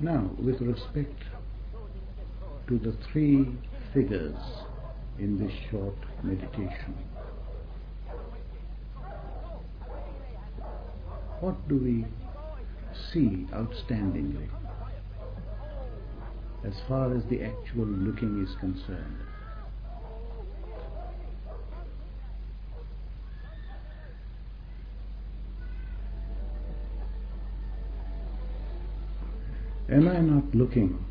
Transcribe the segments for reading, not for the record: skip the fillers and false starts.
Now, with respect to the three figures in this short meditation, what do we see outstandingly as far as the actual looking is concerned? Am I not looking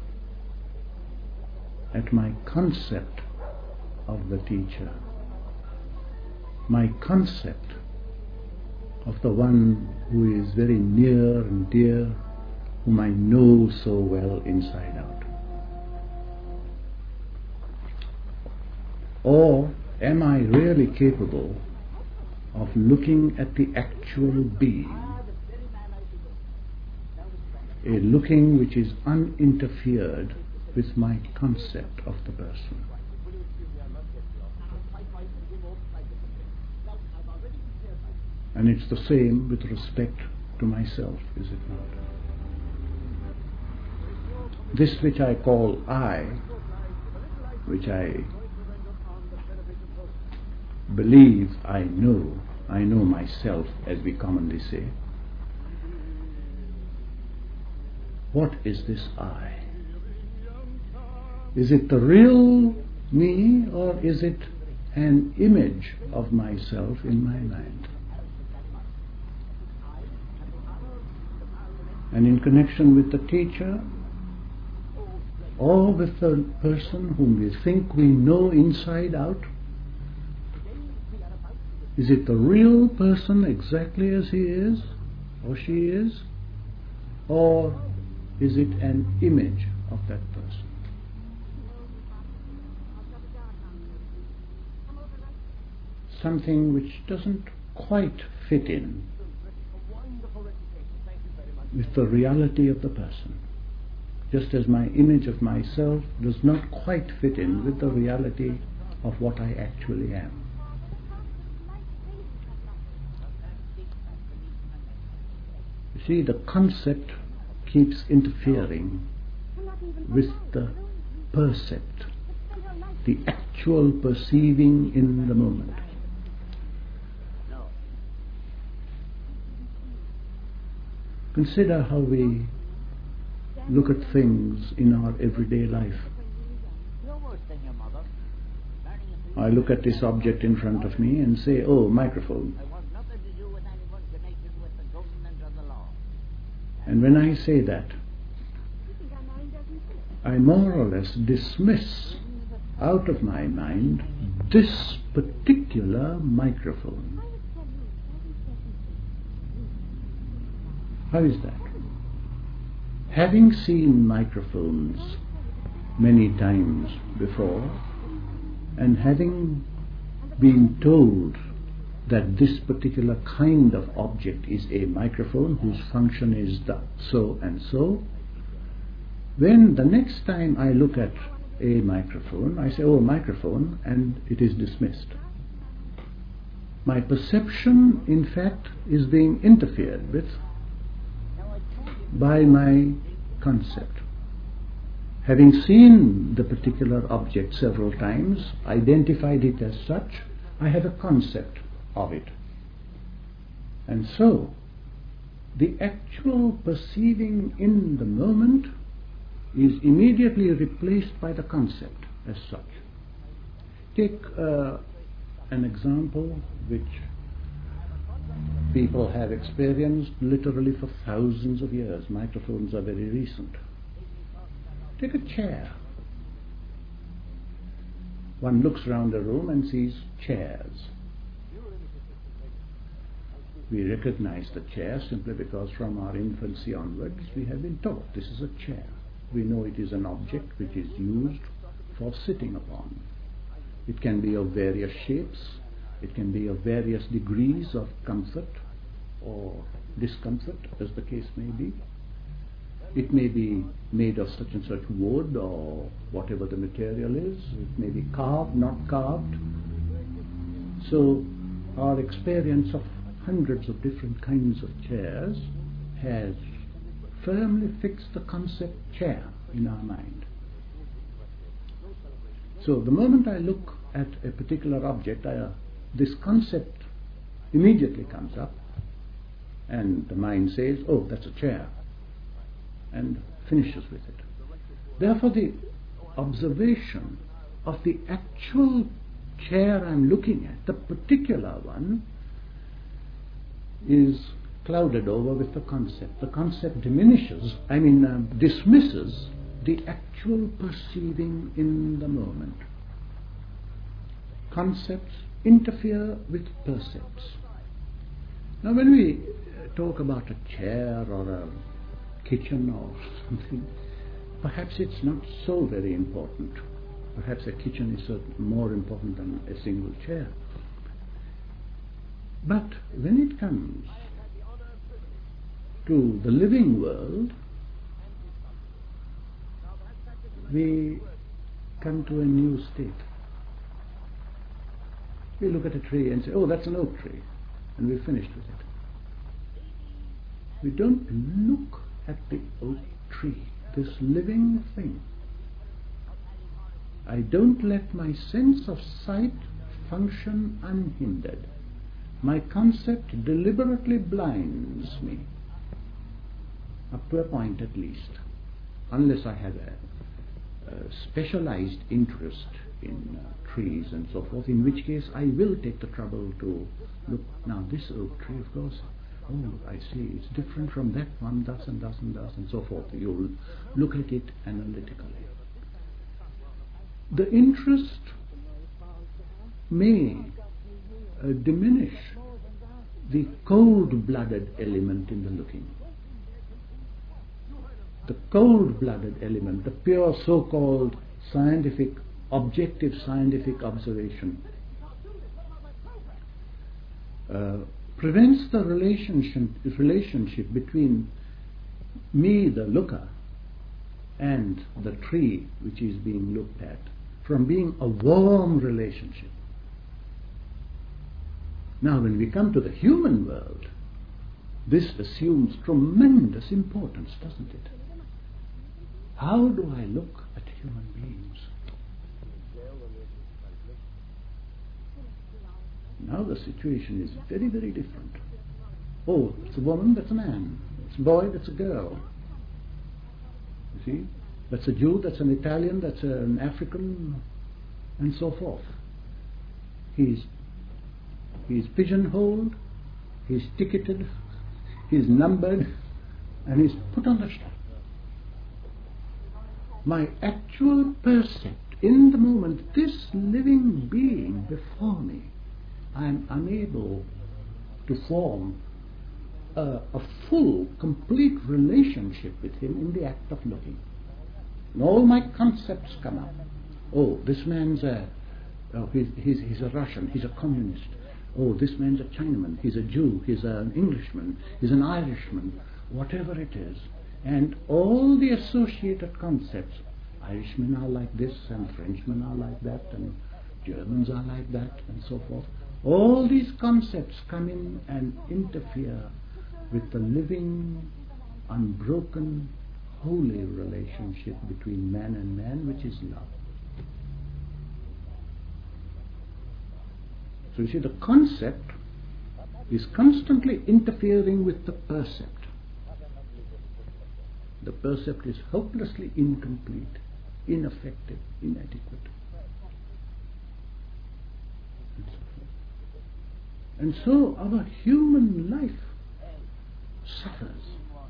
at my concept of the teacher, my concept of the one who is very near and dear, whom I know so well inside out? Or am I really capable of looking at the actual being, a looking which is uninterfered with my concept of the person? And it's the same with respect to myself, is it not? This which I call I, which I believe I know myself, as we commonly say. What is this I? Is it the real me, or is it an image of myself in my mind? And in connection with the teacher, or with the person whom we think we know inside out, is it the real person exactly as he is, or she is, or is it an image of that person? Something which doesn't quite fit in with the reality of the person, just as my image of myself does not quite fit in with the reality of what I actually am. You see, the concept keeps interfering with the percept, the actual perceiving in the moment. Consider how we look at things in our everyday life. I look at this object in front of me and say, oh, microphone. And when I say that, I more or less dismiss out of my mind this particular microphone. How is that? Having seen microphones many times before, and having been told that this particular kind of object is a microphone whose function is so and so, then the next time I look at a microphone, I say, oh, microphone, and it is dismissed. My perception, in fact, is being interfered with by my concept. Having seen the particular object several times, identified it as such, I have a concept of it. And so, the actual perceiving in the moment is immediately replaced by the concept as such. Take an example which people have experienced literally for thousands of years. Microphones are very recent. Take a chair. One looks around the room and sees chairs. We recognize the chair simply because from our infancy onwards we have been taught this is a chair. We know it is an object which is used for sitting upon. It can be of various shapes, it can be of various degrees of comfort or discomfort, as the case may be. It may be made of such and such wood or whatever the material is. It may be carved, not carved. So our experience of hundreds of different kinds of chairs has firmly fix the concept chair in our mind. So the moment I look at a particular object, this concept immediately comes up, and the mind says, oh, that's a chair, and finishes with it. Therefore, the observation of the actual chair I'm looking at, the particular one, is clouded over with the concept. The concept dismisses the actual perceiving in the moment. Concepts interfere with percepts. Now when we talk about a chair or a kitchen or something, perhaps it's not so very important. Perhaps a kitchen is more important than a single chair. But when it comes to the living world, we come to a new state. We look at a tree and say, oh, that's an oak tree, and we're finished with it. We don't look at the oak tree, this living thing. I don't let my sense of sight function unhindered. My concept deliberately blinds me, up to a point at least, unless I have a specialized interest in trees and so forth, in which case I will take the trouble to look. Now this oak tree, of course, oh, I see, it's different from that one, thus and thus and thus and so forth. You'll look at it analytically. The interest may diminish the cold-blooded element in the looking. The cold-blooded element, the pure so-called scientific, objective scientific observation, prevents the relationship between me, the looker, and the tree which is being looked at from being a warm relationship. Now when we come to the human world, this assumes tremendous importance, doesn't it? How do I look at human beings? Now the situation is very, very different. Oh, it's a woman, that's a man. It's a boy, that's a girl. You see? That's a Jew, that's an Italian, that's an African, and so forth. He's pigeonholed, he's ticketed, he's numbered, and he's put on the shelf. My actual percept in the moment, this living being before me, I am unable to form a full, complete relationship with him in the act of looking. And all my concepts come up. Oh, this man's he's a Russian, he's a communist. Oh, this man's a Chinaman, he's a Jew, he's an Englishman, he's an Irishman, whatever it is. And all the associated concepts, Irishmen are like this, and Frenchmen are like that, and Germans are like that, and so forth. All these concepts come in and interfere with the living, unbroken, holy relationship between man and man, which is love. So you see, the concept is constantly interfering with the percept. The percept is hopelessly incomplete, ineffective, inadequate. And so our human life suffers.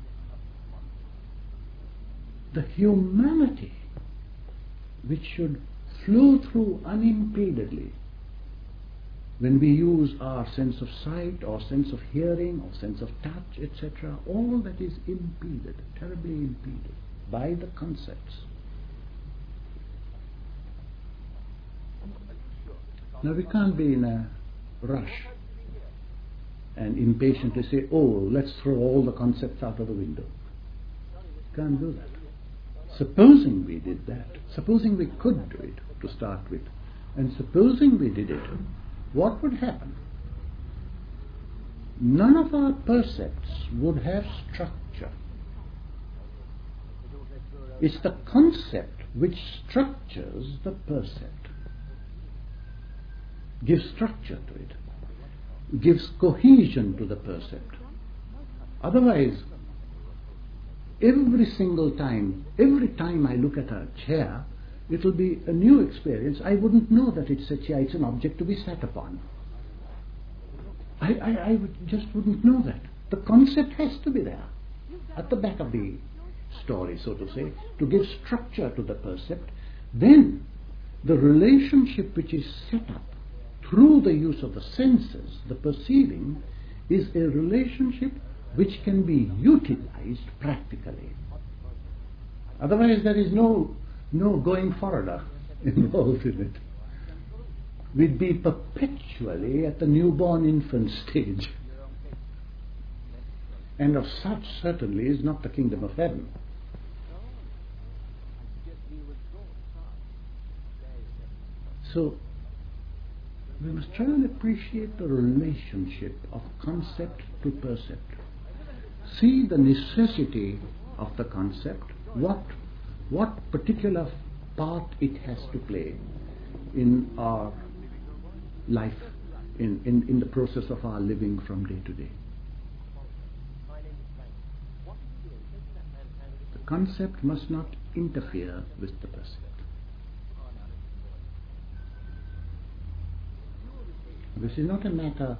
The humanity which should flow through unimpededly when we use our sense of sight or sense of hearing or sense of touch, etc., all that is impeded, terribly impeded by the concepts. Now we can't be in a rush and impatiently say, oh, let's throw all the concepts out of the window. Can't do that. Supposing we did that, supposing we could do it to start with, and supposing we did it, what would happen? None of our percepts would have structure. It's the concept which structures the percept, gives structure to it, gives cohesion to the percept. Otherwise, every time I look at a chair, it will be a new experience. I wouldn't know that it's a chair, it's an object to be sat upon. I just wouldn't know that. The concept has to be there, at the back of the story, so to say, to give structure to the percept. Then, the relationship which is set up through the use of the senses, the perceiving, is a relationship which can be utilized practically. Otherwise there is no going further involved in it. We'd be perpetually at the newborn infant stage. And of such certainly is not the kingdom of heaven. So, we must try and appreciate the relationship of concept to percept. See the necessity of the concept, what particular part it has to play in our life, in the process of our living from day to day. The concept must not interfere with the percept. This is not a matter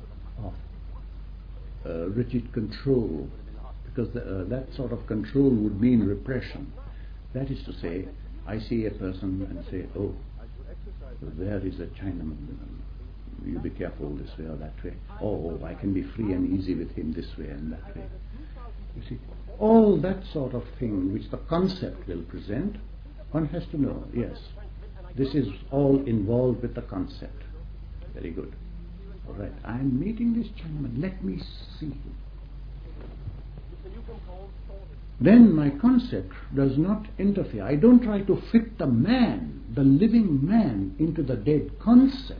of rigid control, because that sort of control would mean repression. That is to say, I see a person and say, oh, there is a Chinaman, you be careful this way or that way. Oh, I can be free and easy with him this way and that way. You see, all that sort of thing which the concept will present, one has to know, yes, this is all involved with the concept. Very good. All right, I am meeting this Chinaman, let me see him. Then my concept does not interfere. I don't try to fit the man, the living man, into the dead concept.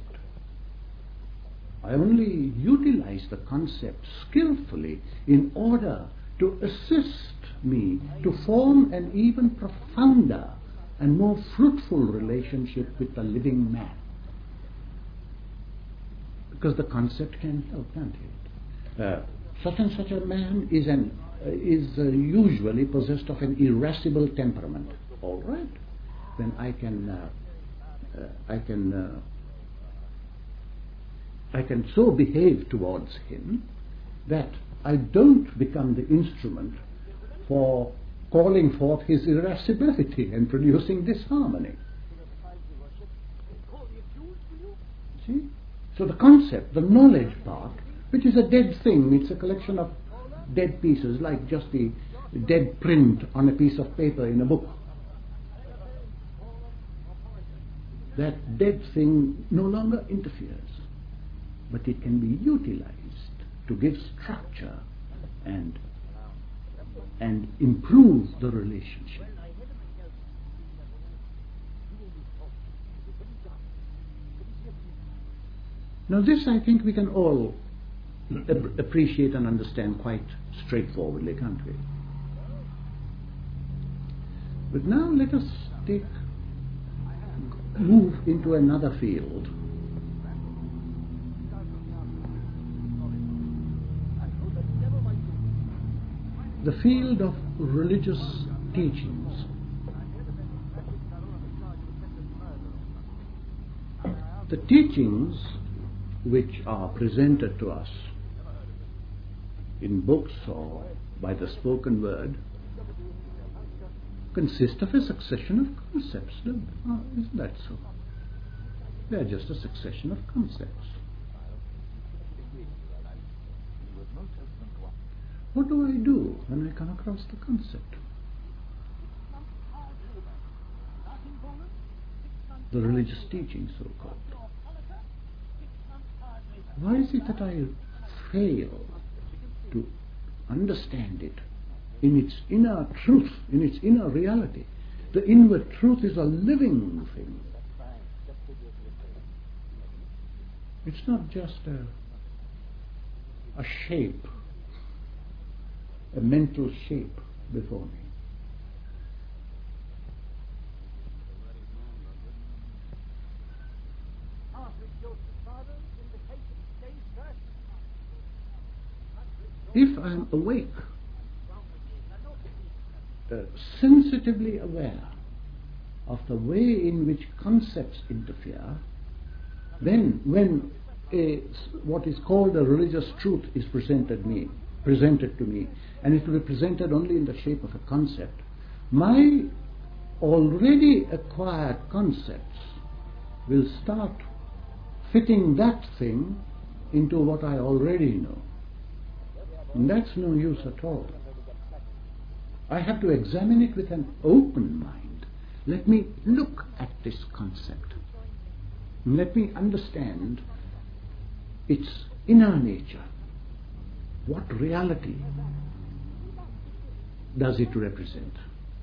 I only utilize the concept skillfully in order to assist me to form an even profounder and more fruitful relationship with the living man. Because the concept can help, can't it? Such and such a man is usually possessed of an irascible temperament. All right, then I can so behave towards him that I don't become the instrument for calling forth his irascibility and producing disharmony. See? So the concept, the knowledge part, which is a dead thing, it's a collection of dead pieces, like just the dead print on a piece of paper in a book. That dead thing no longer interferes, but it can be utilized to give structure and improve the relationship. Now this, I think, we can all appreciate and understand quite straightforwardly, can't we? But now let us move into another field. The field of religious teachings. The teachings which are presented to us in books or by the spoken word consist of a succession of concepts. Isn't that so? They are just a succession of concepts. What do I do when I come across the concept? The religious teaching, so-called. Why is it that I fail to understand it in its inner truth, in its inner reality? The inward truth is a living thing. It's not just a shape, a mental shape before me. if I am awake, sensitively aware of the way in which concepts interfere, then when what is called a religious truth is presented to me, and it will be presented only in the shape of a concept, my already acquired concepts will start fitting that thing into what I already know. And that's no use at all. I have to examine it with an open mind. Let me look at this concept. Let me understand its inner nature. What reality does it represent?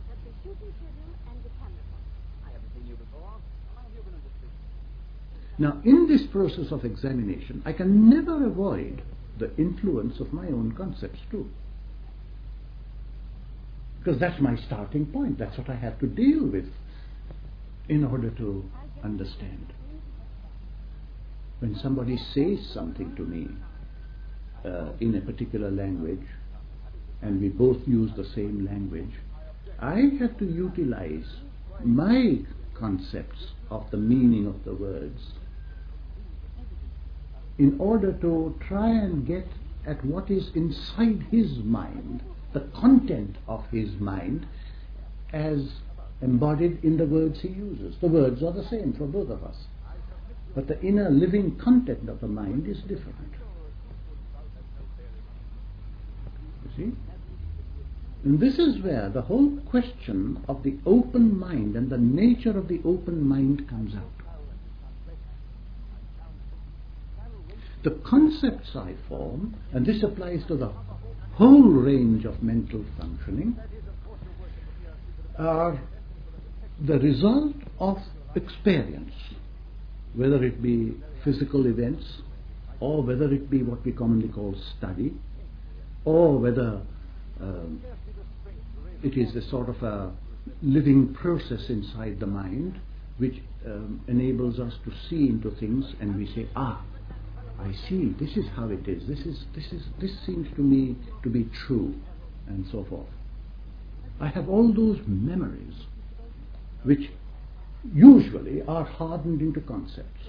Now, in this process of examination, I can never avoid the influence of my own concepts too. Because that's my starting point. That's what I have to deal with in order to understand. When somebody says something to me in a particular language, and we both use the same language, I have to utilize my concepts of the meaning of the words in order to try and get at what is inside his mind, the content of his mind, as embodied in the words he uses. The words are the same for both of us, but the inner living content of the mind is different. You see? And this is where the whole question of the open mind and the nature of the open mind comes out. The concepts I form, and this applies to the whole range of mental functioning, are the result of experience, whether it be physical events, or whether it be what we commonly call study, or whether it is a sort of a living process inside the mind which enables us to see into things, and we say, I see, this is how it is, this seems to me to be true, and so forth. I have all those memories which usually are hardened into concepts.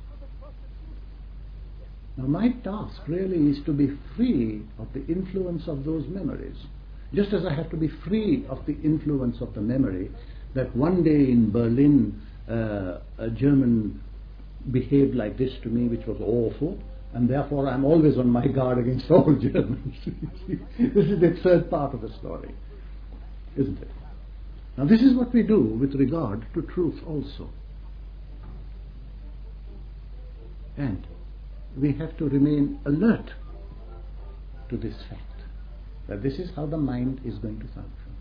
Now my task really is to be free of the influence of those memories, just as I have to be free of the influence of the memory that one day in Berlin a German behaved like this to me, which was awful, and therefore I'm always on my guard against all Germans. This is the third part of the story, isn't it? Now this is what we do with regard to truth also. And we have to remain alert to this fact, that this is how the mind is going to function.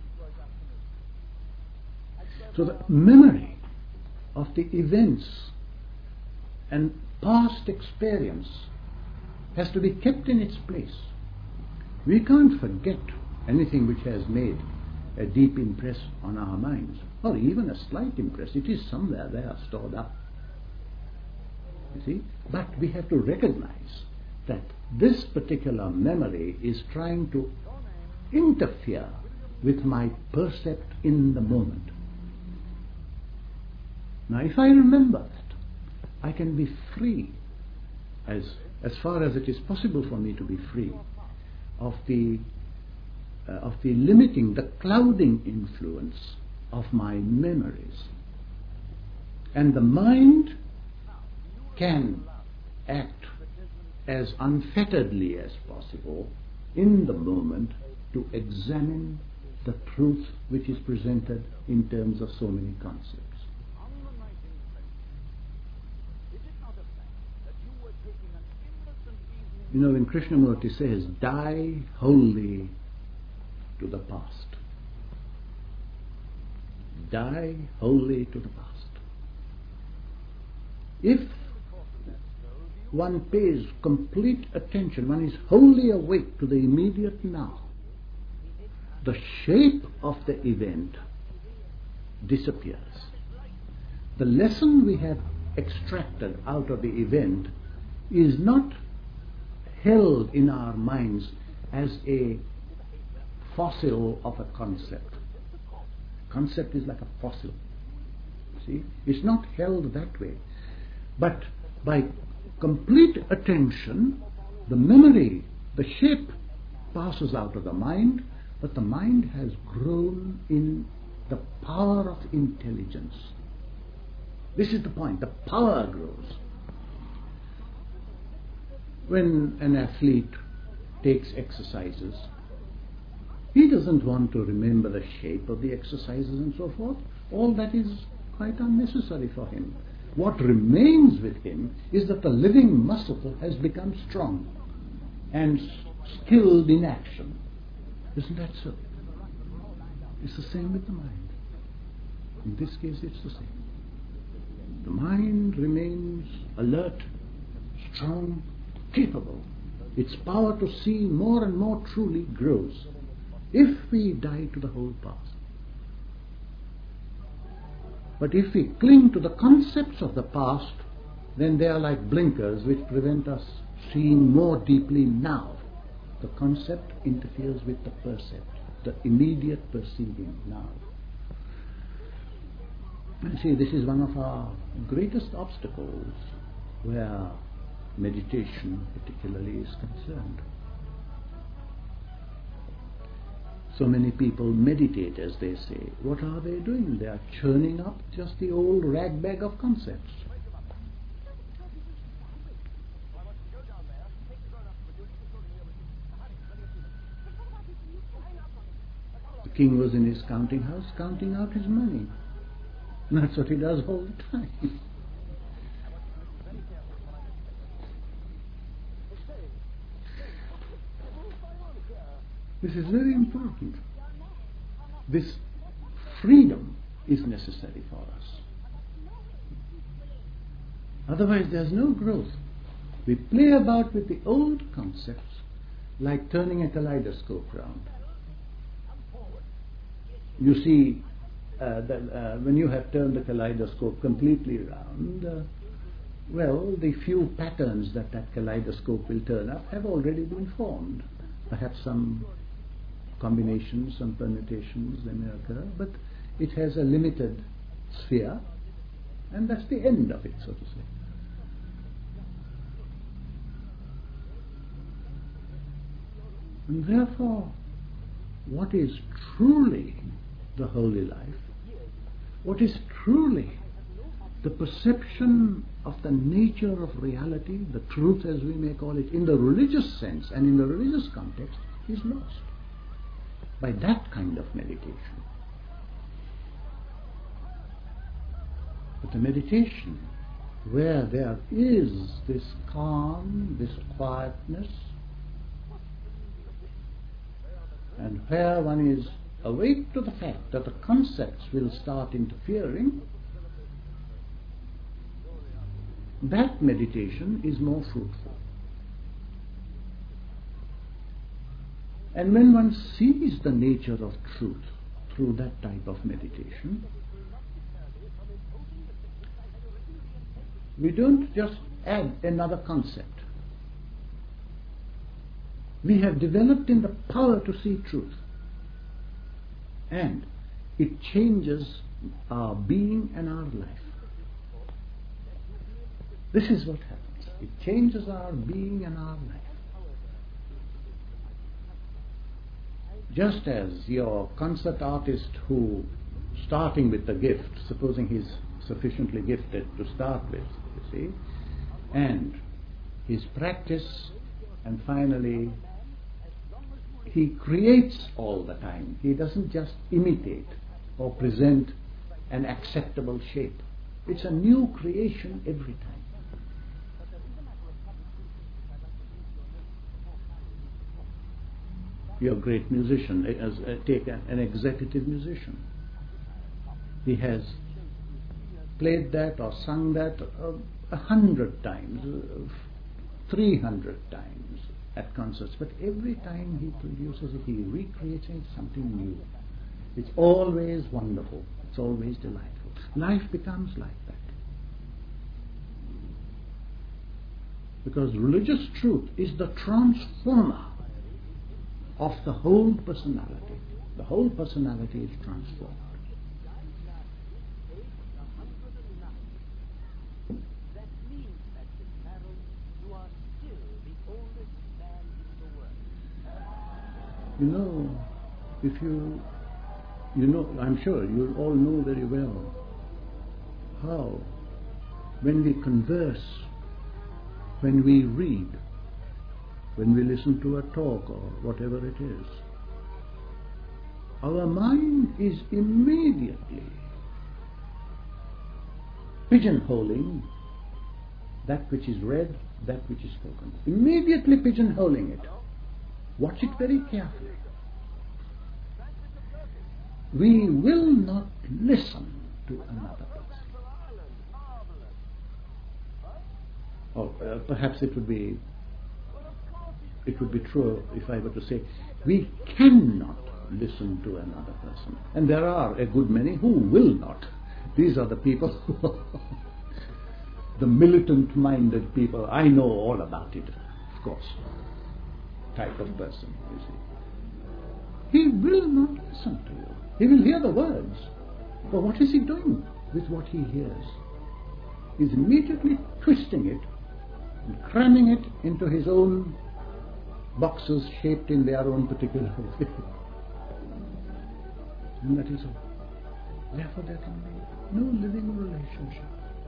So the memory of the events and past experience has to be kept in its place. We can't forget anything which has made a deep impress on our minds, or even a slight impress. It is somewhere there stored up. You see? But we have to recognize that this particular memory is trying to interfere with my percept in the moment. Now if I remember that, I can be free, as far as it is possible for me to be free, of the limiting, the clouding influence of my memories. And the mind can act as unfetteredly as possible in the moment to examine the truth which is presented in terms of so many concepts. You know, when Krishnamurti says, die wholly to the past. Die wholly to the past. If one pays complete attention, one is wholly awake to the immediate now, the shape of the event disappears. The lesson we have extracted out of the event is not held in our minds as a fossil of a concept. Concept is like a fossil. See? It's not held that way. But by complete attention, the memory, the shape passes out of the mind, but the mind has grown in the power of intelligence. This is the point. The power grows. When an athlete takes exercises, he doesn't want to remember the shape of the exercises and so forth. All that is quite unnecessary for him. What remains with him is that the living muscle has become strong and skilled in action. Isn't that so? It's the same with the mind. In this case, it's the same. The mind remains alert, strong, capable. Its power to see more and more truly grows if we die to the whole past. But if we cling to the concepts of the past, then they are like blinkers which prevent us seeing more deeply now. The concept interferes with the percept, the immediate perceiving now. And see, this is one of our greatest obstacles where meditation particularly is concerned. So many people meditate, as they say. What are they doing? They are churning up just the old ragbag of concepts. The king was in his counting house, counting out his money. And that's what he does all the time. This is very important. This freedom is necessary for us. Otherwise there's no growth. We play about with the old concepts like turning a kaleidoscope round. You see, when you have turned the kaleidoscope completely round, the few patterns that kaleidoscope will turn up have already been formed. Perhaps some combinations, some permutations, they may occur, but it has a limited sphere, and that's the end of it, so to say. And therefore, what is truly the holy life, what is truly the perception of the nature of reality, the truth as we may call it, in the religious sense and in the religious context, is lost by that kind of meditation. But the meditation where there is this calm, this quietness, and where one is awake to the fact that the concepts will start interfering, that meditation is more fruitful. And when one sees the nature of truth through that type of meditation, we don't just add another concept. We have developed in the power to see truth, and it changes our being and our life. This is what happens. It changes our being and our life. Just as your concert artist who, starting with the gift, supposing he's sufficiently gifted to start with, you see, and his practice, and finally he creates all the time. He doesn't just imitate or present an acceptable shape. It's a new creation every time. You're a great musician. Take an executive musician. He has played that or sung that 100 times, 300 times at concerts, but every time he produces it, he recreates it, something new. It's always wonderful. It's always delightful. Life becomes like that. Because religious truth is the transformer of the whole personality. The whole personality is transformed. You know, if you know, I'm sure you all know very well how when we converse, when we read, when we listen to a talk or whatever it is, our mind is immediately pigeonholing that which is read, that which is spoken. Immediately pigeonholing it. Watch it very carefully. We will not listen to another person. Or perhaps it would be true if I were to say, we cannot listen to another person. And there are a good many who will not. These are the people who are the militant-minded people. I know all about it, of course. Type of person, you see. He will not listen to you. He will hear the words. But what is he doing with what he hears? He's immediately twisting it and cramming it into his own boxes shaped in their own particular way. And that is all. Therefore there can be no living relationship.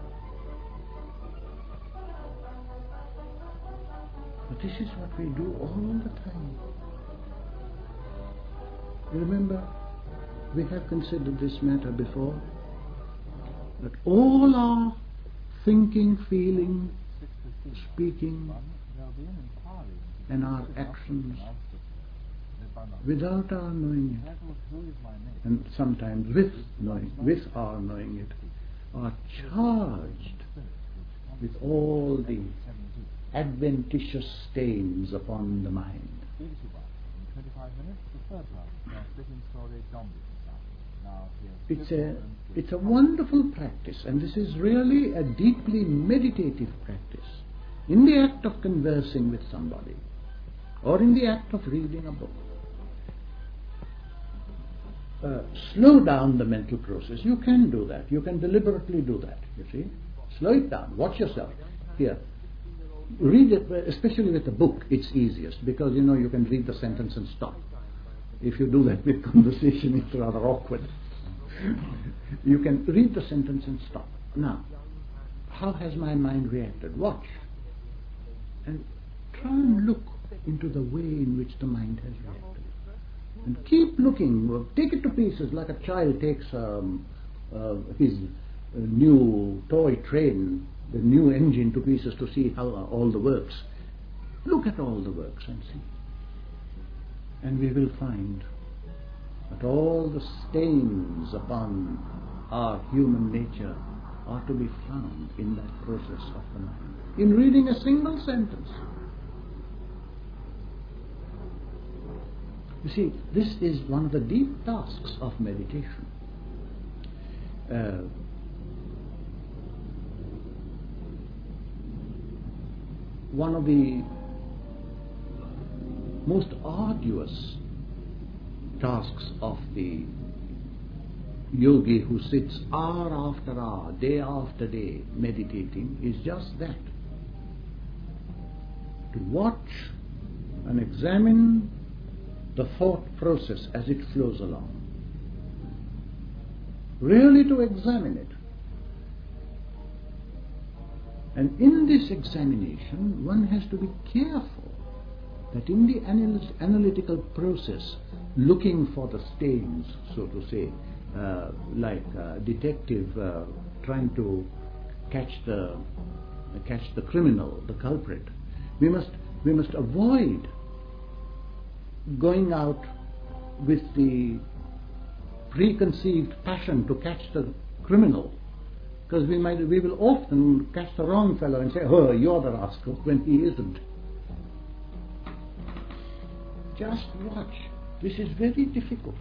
But this is what we do all the time. You remember, we have considered this matter before, that all our thinking, feeling, speaking, and our actions, without our knowing it, and sometimes with our knowing it, are charged with all the adventitious stains upon the mind. It's a wonderful practice, and this is really a deeply meditative practice. In the act of conversing with somebody, or in the act of reading a book, slow down the mental process. You can do that. You can deliberately do that, you see. Slow it down. Watch yourself. Here. Read it, especially with a book, it's easiest, because you can read the sentence and stop. If you do that with conversation, it's rather awkward. You can read the sentence and stop. Now, how has my mind reacted? Watch. And try and look into the way in which the mind has reacted. And keep looking. Take it to pieces like a child takes his new toy train, the new engine, to pieces to see how all the works. Look at all the works and see. And we will find that all the stains upon our human nature are to be found in that process of the mind. In reading a single sentence. You see, this is one of the deep tasks of meditation. One of the most arduous tasks of the yogi who sits hour after hour, day after day, meditating is just that. To watch and examine the thought process as it flows along. Really to examine it. And in this examination, one has to be careful that in the analytical process, looking for the stains, so to say, like a detective trying to catch the criminal, the culprit, we must avoid going out with the preconceived passion to catch the criminal, because we will often catch the wrong fellow and say, "Oh, you're the rascal," when he isn't. Just watch. This is very difficult.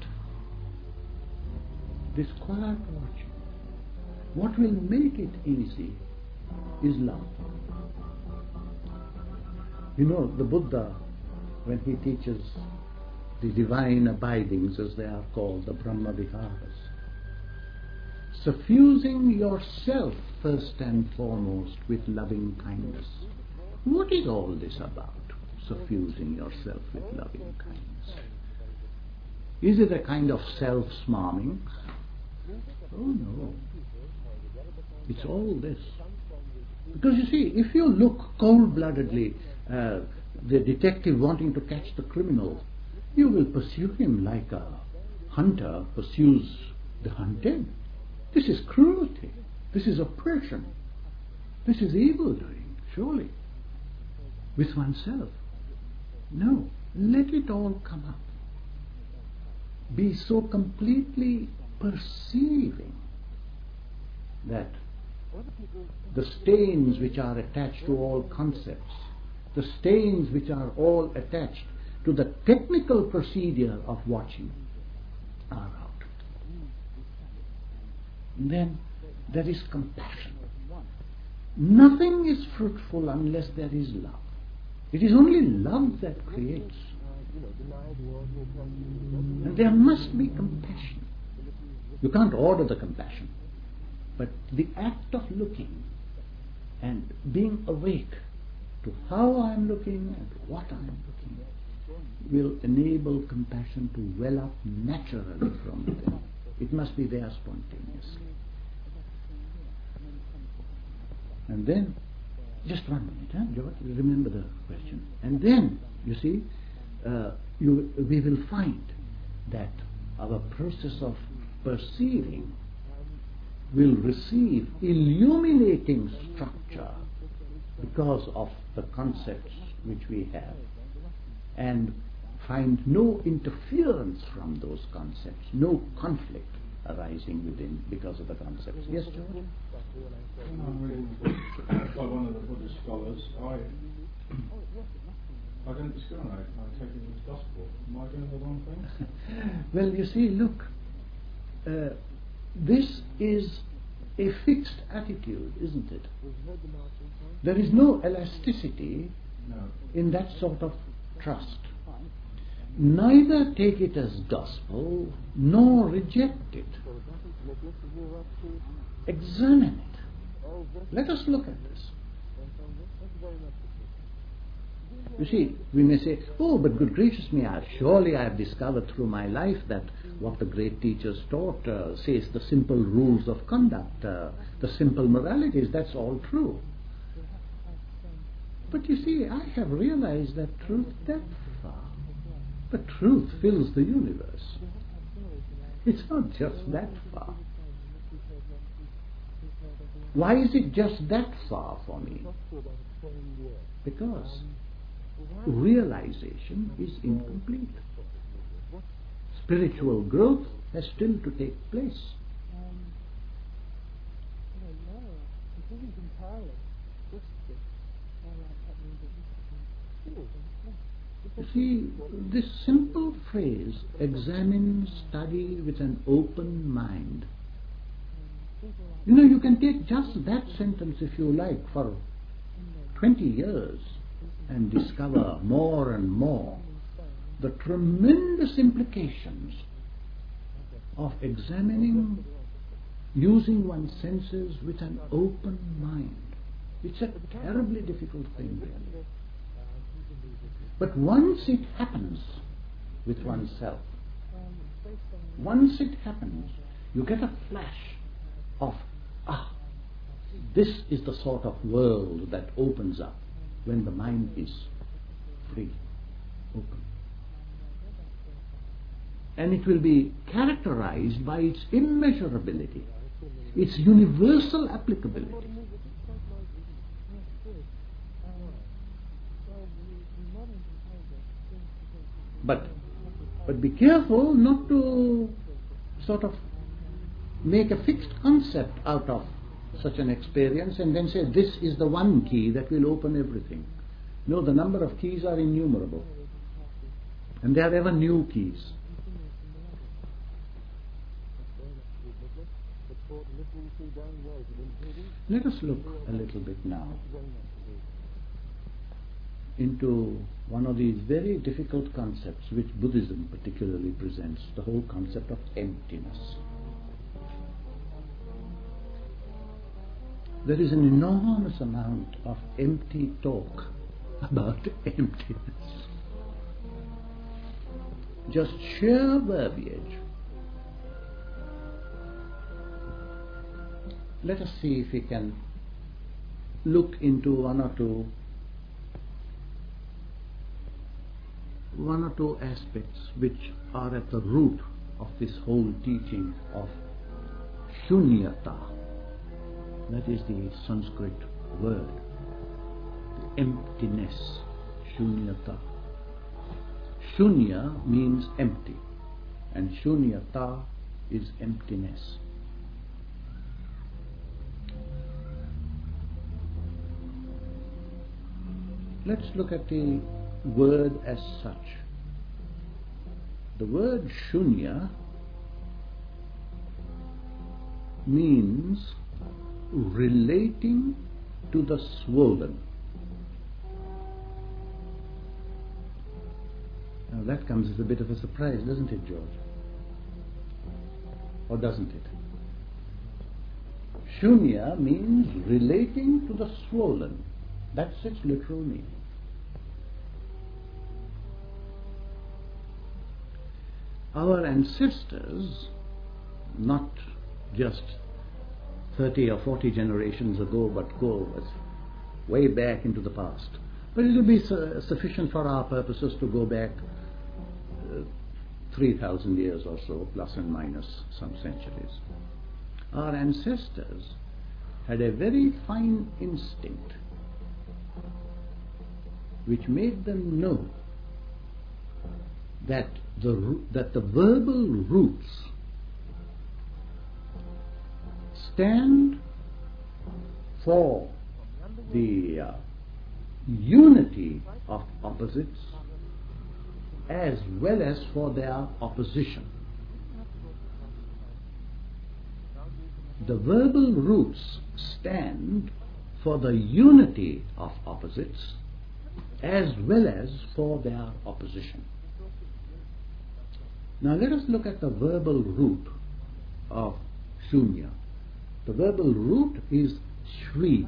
This quiet watching. What will make it easy is love. The Buddha, when he teaches the divine abidings, as they are called, the Brahma Viharas. Suffusing yourself first and foremost with loving kindness. What is all this about? Suffusing yourself with loving kindness. Is it a kind of self-smarming? Oh no. It's all this. Because you see, if you look cold-bloodedly, the detective wanting to catch the criminal, you will pursue him like a hunter pursues the hunted. This is cruelty. This is oppression. This is evil doing, surely. With oneself. No, let it all come up. Be so completely perceiving that the stains which are attached to all concepts, the stains which are all attached to the technical procedure of watching are out. And then there is compassion. Nothing is fruitful unless there is love. It is only love that creates. And there must be compassion. You can't order the compassion. But the act of looking and being awake to how I am looking and what I am looking will enable compassion to well up naturally from within. It must be there spontaneously. And then, just 1 minute, George, remember the question. And then, you see, we will find that our process of perceiving will receive illuminating structure because of the concepts which we have, and find no interference from those concepts, no conflict arising within because of the concepts. Yes, George? I'm reading by one of the Buddhist scholars. I don't discriminate. I take it as gospel. Am I doing the wrong thing? Well, you see, look, this is a fixed attitude, isn't it? There is no elasticity in that sort of trust. Neither take it as gospel nor reject it. Examine it. Let us look at this. You see, we may say, oh, but good gracious me, surely I have discovered through my life that what the great teachers taught says the simple rules of conduct, the simple moralities, that's all true. But you see, I have realized that truth that far. But truth fills the universe. It's not just that far. Why is it just that far for me? Because realization is incomplete. Spiritual growth has still to take place. You see, this simple phrase, examine, study with an open mind. You know, you can take just that sentence, if you like, for 20 years and discover more and more the tremendous implications of examining, using one's senses with an open mind. It's a terribly difficult thing, really. But once it happens with oneself, once it happens, you get a flash of, this is the sort of world that opens up when the mind is free, open. And it will be characterized by its immeasurability, its universal applicability. But be careful not to sort of make a fixed concept out of such an experience and then say this is the one key that will open everything. No, the number of keys are innumerable, and they are ever new keys. Let us look a little bit now into one of these very difficult concepts which Buddhism particularly presents, the whole concept of emptiness. There is an enormous amount of empty talk about emptiness. Just sheer verbiage. Let us see if we can look into one or two aspects which are at the root of this whole teaching of shunyata. That is the Sanskrit word, the emptiness, shunyata. Shunya means empty, and shunyata is emptiness. Let's look at the word as such. The word shunya means relating to the swollen. Now that comes as a bit of a surprise, doesn't it, George? Or doesn't it? Shunya means relating to the swollen. That's its literal meaning. Our ancestors, not just 30 or 40 generations ago, but go way back into the past. But it will be sufficient for our purposes to go back 3,000 years or so, plus and minus some centuries. Our ancestors had a very fine instinct which made them know that the verbal roots stand for the unity of opposites as well as for their opposition. The verbal roots stand for the unity of opposites as well as for their opposition. Now let us look at the verbal root of shunya. The verbal root is shvi.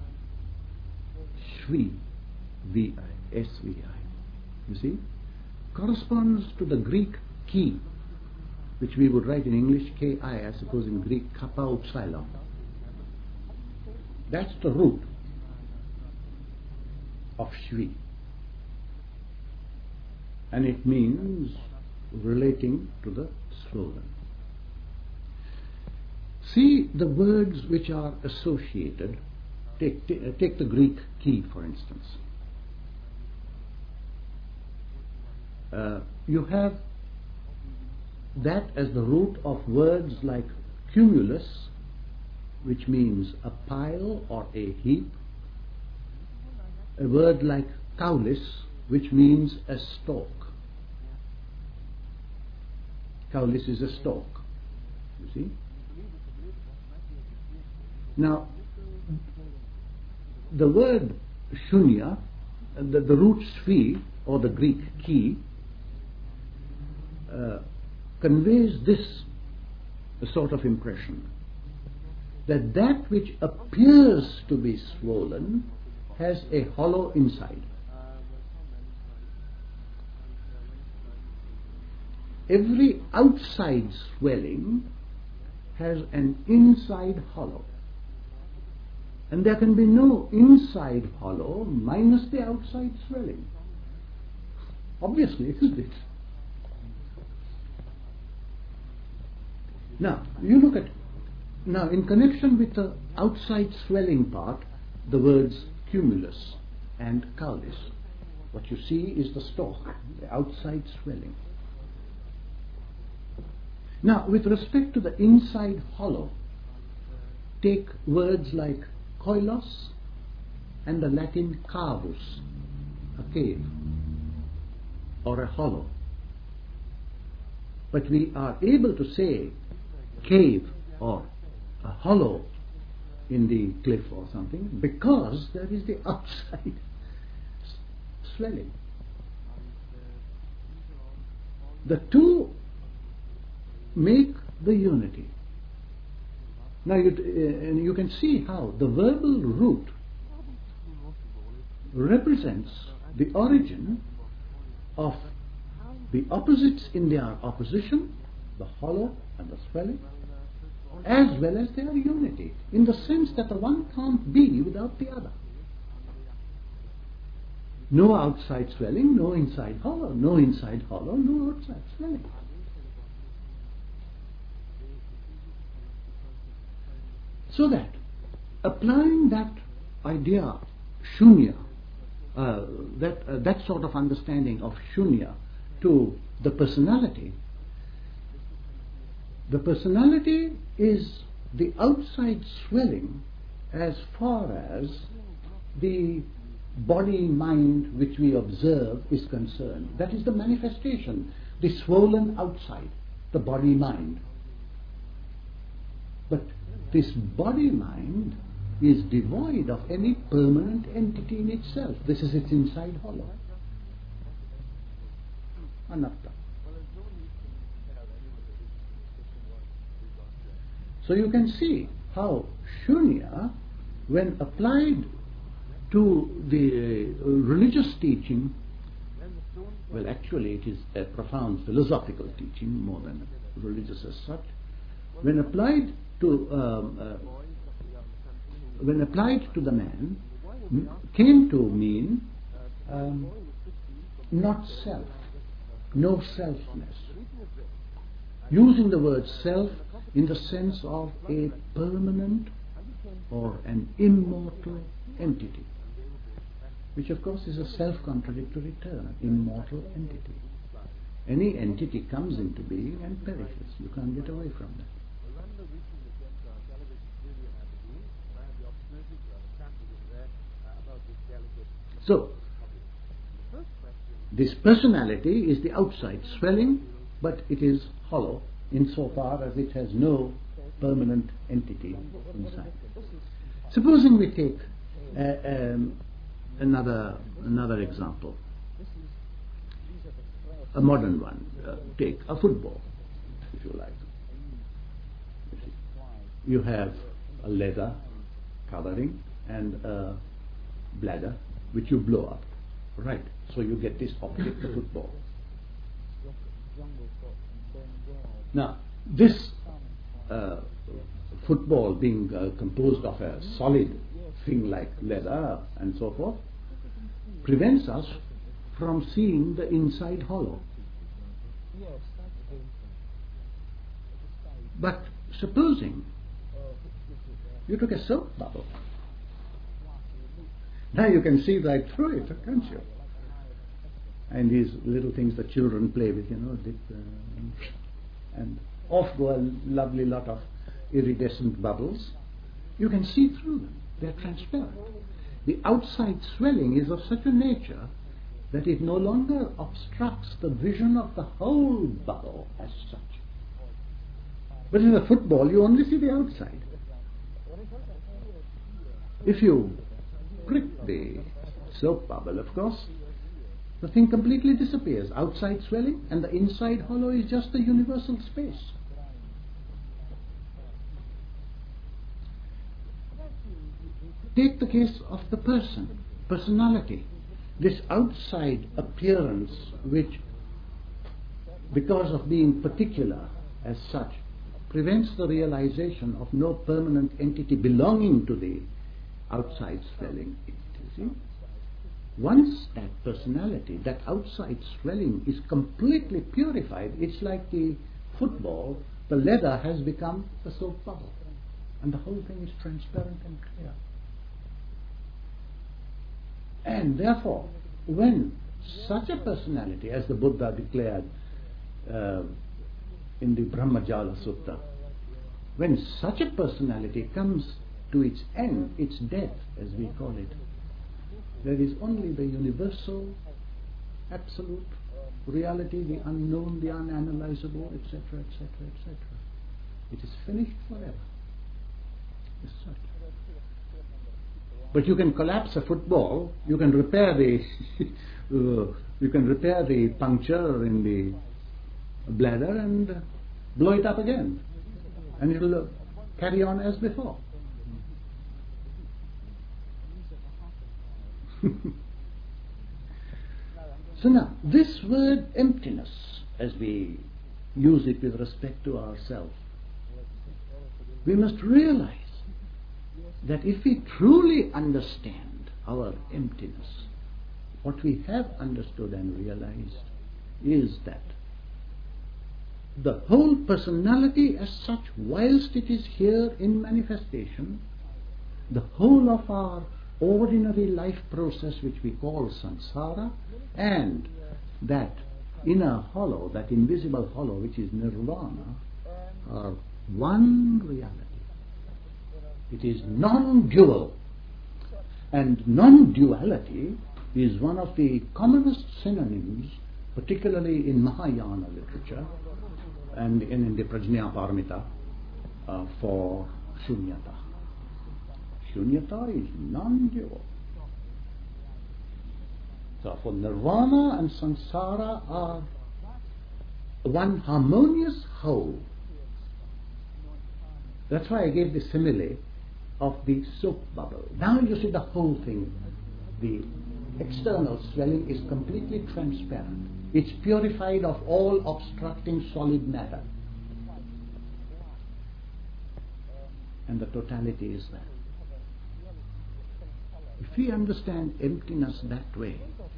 Shvi, V-I, S-V-I. You see? Corresponds to the Greek ki, which we would write in English K-I, I suppose in Greek kappa upsilon. That's the root of shvi. And it means relating to the swollen. See the words which are associated. Take the Greek ki, for instance. You have that as the root of words like cumulus, which means a pile or a heap. A word like kaulis, which means a stalk. Kaulis is a stalk, you see. Now, the word shunya, the root shvi, or the Greek ki, conveys this sort of impression, that which appears to be swollen has a hollow inside. Every outside swelling has an inside hollow. And there can be no inside hollow minus the outside swelling. Obviously, isn't it? Now, you look at, now in connection with the outside swelling part, the words cumulus and kaulis. What you see is the stalk, the outside swelling. Now, with respect to the inside hollow, take words like koilos and the Latin cavus, a cave or a hollow. But we are able to say cave or a hollow in the cliff or something because there is the outside swelling. The two make the unity. Now you can see how the verbal root represents the origin of the opposites in their opposition, the hollow and the swelling, as well as their unity, in the sense that the one can't be without the other. No outside swelling, no inside hollow, no inside hollow, no outside swelling. So that, applying that idea, shunya, that sort of understanding of shunya to the personality is the outside swelling as far as the body-mind which we observe is concerned. That is the manifestation, the swollen outside, the body-mind. But this body-mind is devoid of any permanent entity in itself. This is its inside hollow. Anatta. So you can see how shunya, when applied to the religious teaching, well, actually it is a profound philosophical teaching more than religious as such. When applied to the man, came to mean not self, no selfness. Using the word self in the sense of a permanent or an immortal entity, which of course is a self-contradictory term, immortal entity. Any entity comes into being and perishes. You can't get away from that. So, this personality is the outside swelling, but it is hollow insofar as it has no permanent entity inside. Supposing we take another example, a modern one. Take a football, if you like. You have a leather covering and a bladder which you blow up, right? So you get this object, the football. Now, this football being composed of a solid thing like leather and so forth, prevents us from seeing the inside hollow. But supposing you took a soap bubble, now you can see right through it, can't you? And these little things that children play with, dip, and off go a lovely lot of iridescent bubbles. You can see through them. They're transparent. The outside swelling is of such a nature that it no longer obstructs the vision of the whole bubble as such. But in a football, you only see the outside. If you prick the soap bubble, of course, the thing completely disappears. Outside swelling and the inside hollow is just the universal space. Take the case of the personality. This outside appearance which, because of being particular as such, prevents the realization of no permanent entity belonging to the outside swelling. You see? Once that personality, that outside swelling is completely purified, it's like the football, the leather has become the soap bubble, and the whole thing is transparent and clear. And therefore, when such a personality, as the Buddha declared in the Brahmajala Sutta, when such a personality comes to its end, its death, as we call it, there is only the universal, absolute reality, the unknown, the unanalyzable, etc., etc., etc. It is finished forever. As such. But you can collapse a football, you can repair the you can repair the puncture in the bladder and blow it up again, and it will carry on as before. So now, this word emptiness, as we use it with respect to ourselves, we must realize that if we truly understand our emptiness, what we have understood and realized is that the whole personality as such, whilst it is here in manifestation, the whole of our ordinary life process which we call samsara, and that inner hollow, that invisible hollow which is nirvana, are one reality. It is non-dual, and non-duality is one of the commonest synonyms, particularly in Mahayana literature and in the Prajnaparamita, for shunyata. Shunyata is non-dual. So for nirvana and samsara are one harmonious whole. That's why I gave the simile of the soap bubble. Now you see the whole thing. The external swelling is completely transparent. It's purified of all obstructing solid matter. And the totality is that. If we understand emptiness that way,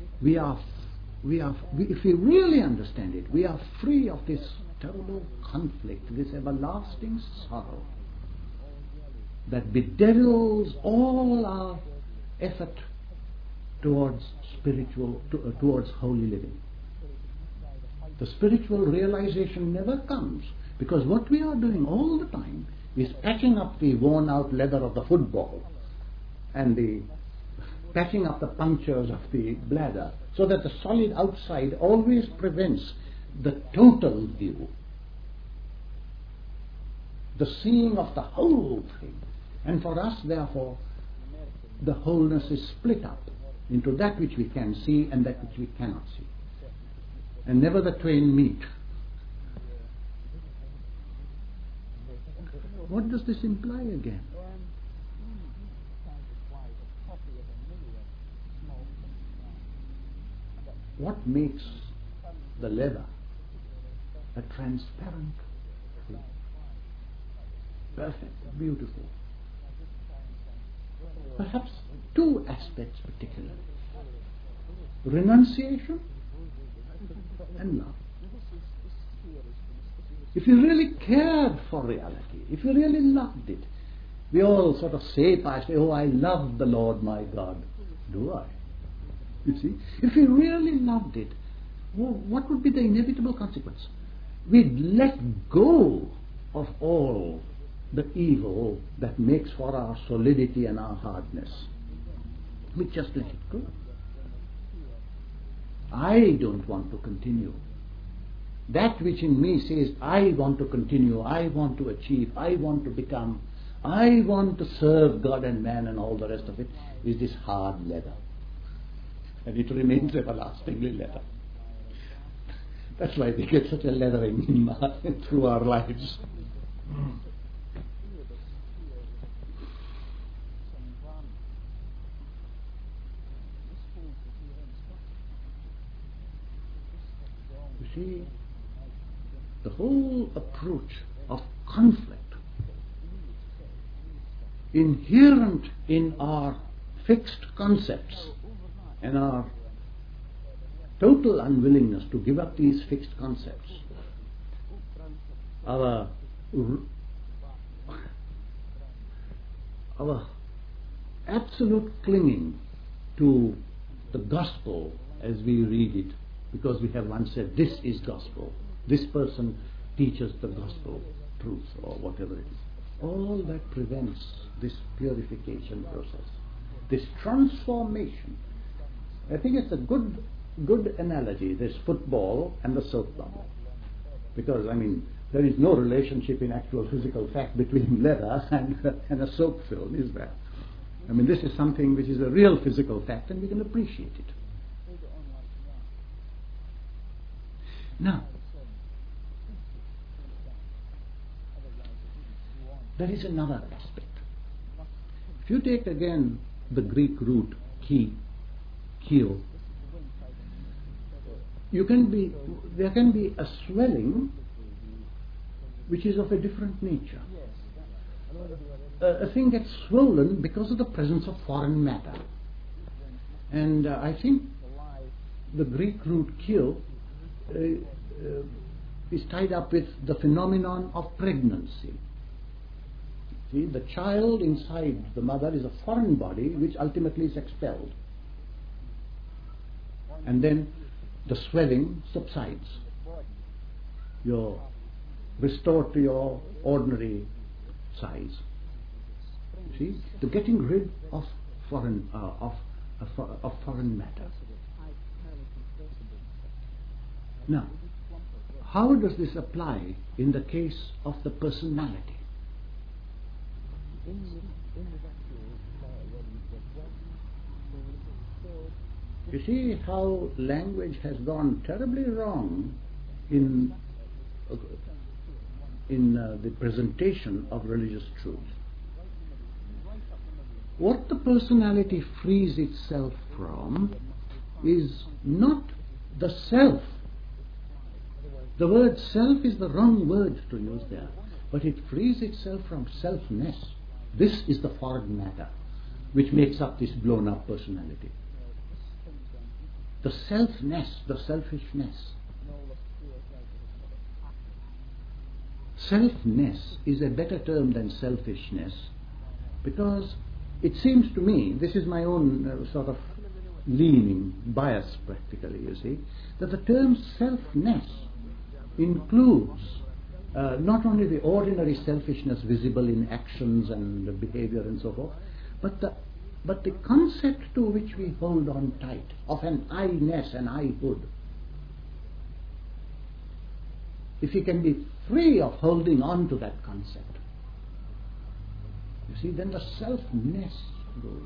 if we really understand it, we are free of this terrible conflict, this everlasting sorrow that bedevils all our effort towards towards holy living. The spiritual realization never comes, because what we are doing all the time is patching up the worn out leather of the football and the patching up the punctures of the bladder, so that the solid outside always prevents the total view, the seeing of the whole thing. And for us, therefore, the wholeness is split up into that which we can see and that which we cannot see. And never the twain meet. What does this imply again? What makes the leather a transparent thing? Perfect, beautiful. Perhaps two aspects particularly: renunciation and love. If you really cared for reality, if you really loved it, we all sort of say piously, "Oh, I love the Lord my God." Do I? You see, if we really loved it, what would be the inevitable consequence? We'd let go of all the evil that makes for our solidity and our hardness. We just let it go. I don't want to continue. That which in me says, I want to continue, I want to achieve, I want to become, I want to serve God and man and all the rest of it, is this hard leather. And it remains everlastingly leather. That's why we get such a leathering through our lives. You see, the whole approach of conflict, inherent in our fixed concepts and our total unwillingness to give up these fixed concepts, our absolute clinging to the gospel as we read it, because we have once said, this is gospel, this person teaches the gospel truth, or whatever it is. All that prevents this purification process, this transformation. I think it's a good analogy, this football and the soap bubble. Because, there is no relationship in actual physical fact between leather and a soap film, is there? I mean, this is something which is a real physical fact, and we can appreciate it. Now, there is another aspect. If you take again the Greek root kio, there can be a swelling which is of a different nature. A thing gets swollen because of the presence of foreign matter. And I think the Greek root kio is tied up with the phenomenon of pregnancy. See, the child inside the mother is a foreign body which ultimately is expelled. And then the swelling subsides. You're restored to your ordinary size. You see, the getting rid of foreign matter. Now, how does this apply in the case of the personality? You see how language has gone terribly wrong in the presentation of religious truth. What the personality frees itself from is not the self. The word self is the wrong word to use there, but it frees itself from selfness. This is the foreign matter which makes up this blown up personality. The selfness, the selfishness. Selfness is a better term than selfishness, because it seems to me, this is my own sort of leaning, bias practically, you see, that the term selfness includes not only the ordinary selfishness visible in actions and behavior and so forth, but the concept to which we hold on tight of an I-ness, an I-hood. If you can be free of holding on to that concept, you see, then the selfness goes.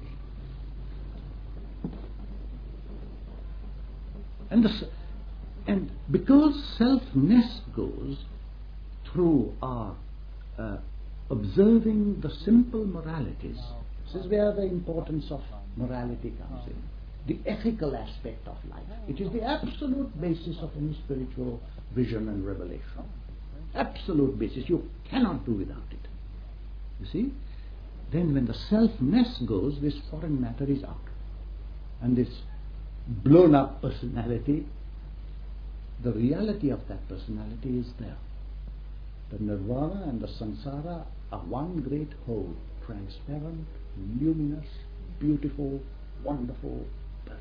And because selfness goes through our observing the simple moralities, this is where the importance of morality comes in. The ethical aspect of life. It is the absolute basis of any spiritual vision and revelation. Absolute basis. You cannot do without it. You see? Then when the selfness goes, this foreign matter is out. And this blown up personality, the reality of that personality is there. The nirvana and the samsara are one great whole, transparent, luminous, beautiful, wonderful, perfect.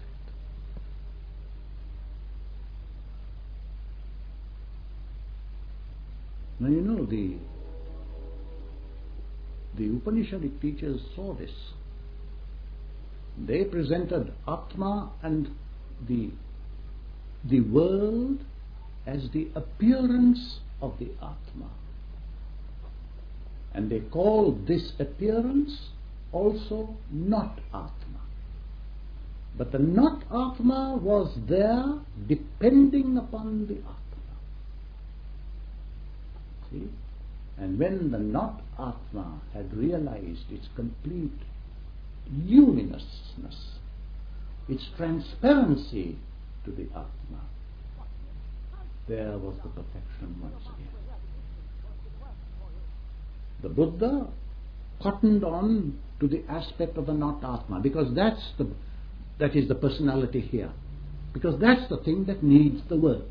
Now you know, the Upanishadic teachers saw this. They presented Atma and the world as the appearance of the Atma. And they called this appearance also not Atma. But the not Atma was there depending upon the Atma. See? And when the not Atma had realized its complete luminousness, its transparency to the Atma, there was the perfection once again. The Buddha cottoned on to the aspect of the not Atma, because that is the personality here. Because that's the thing that needs the work.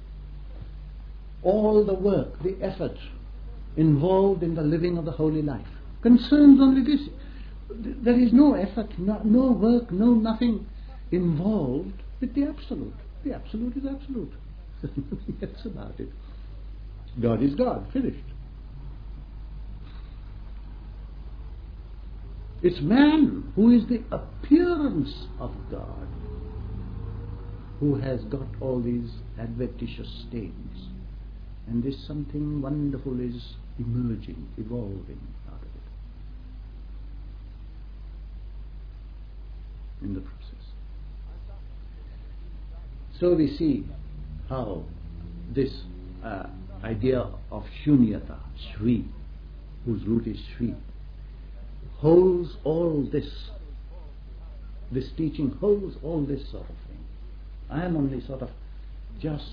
All the work, the effort involved in the living of the holy life concerns only this. There is no effort, no work, no nothing involved with the Absolute. The Absolute is Absolute. There's nothing else about it. God is God, finished. It's man who is the appearance of God, who has got all these adventitious stains. And this something wonderful is emerging, evolving out of in the process. So we see how this idea of Shunyata, Shri, whose root is Shri, holds all this. This teaching holds all this sort of thing. I am only sort of just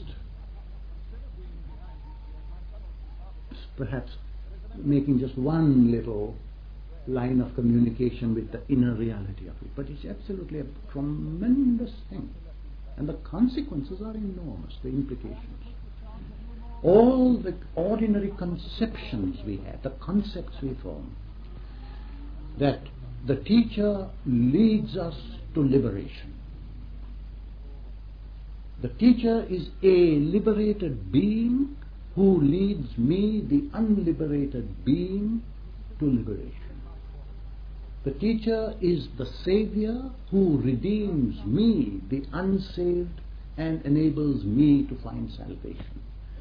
perhaps making just one little line of communication with the inner reality of it. But it's absolutely a tremendous thing. And the consequences are enormous, the implications. All the ordinary conceptions we have, the concepts we form, that the teacher leads us to liberation. The teacher is a liberated being who leads me, the unliberated being, to liberation. The teacher is the Savior who redeems me, the unsaved, and enables me to find salvation.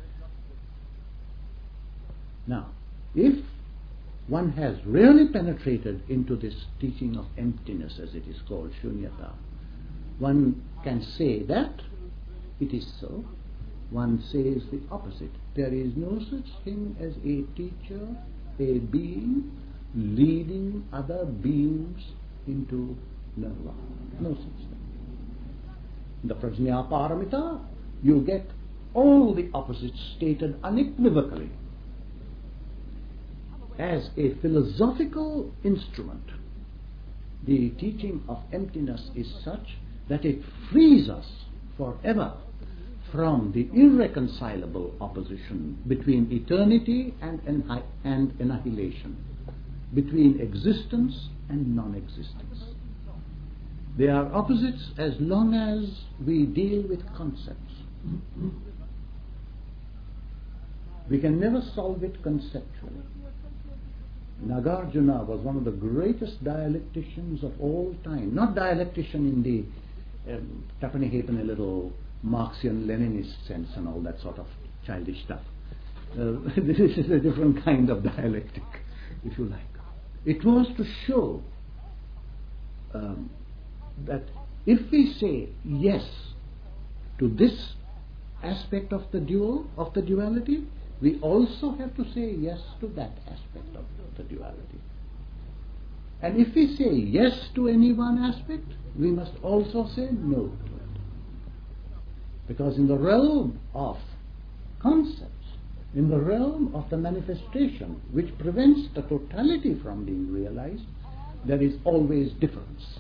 Now, if one has really penetrated into this teaching of emptiness, as it is called, Shunyata, one can say that it is so. One says the opposite. There is no such thing as a teacher, a being, leading other beings into nirvana. No such thing. In the Prajna Paramita, you get all the opposites stated unequivocally. As a philosophical instrument, the teaching of emptiness is such that it frees us forever from the irreconcilable opposition between eternity and annihilation, between existence and non-existence. They are opposites as long as we deal with concepts. We can never solve it conceptually. Nagarjuna was one of the greatest dialecticians of all time. Not dialectician in the tapping a little Marxian Leninist sense and all that sort of childish stuff. This is a different kind of dialectic, if you like. It was to show that if we say yes to this aspect of the duality, we also have to say yes to that aspect of the duality. And if we say yes to any one aspect, we must also say no to it. Because in the realm of concepts, in the realm of the manifestation, which prevents the totality from being realized, there is always difference.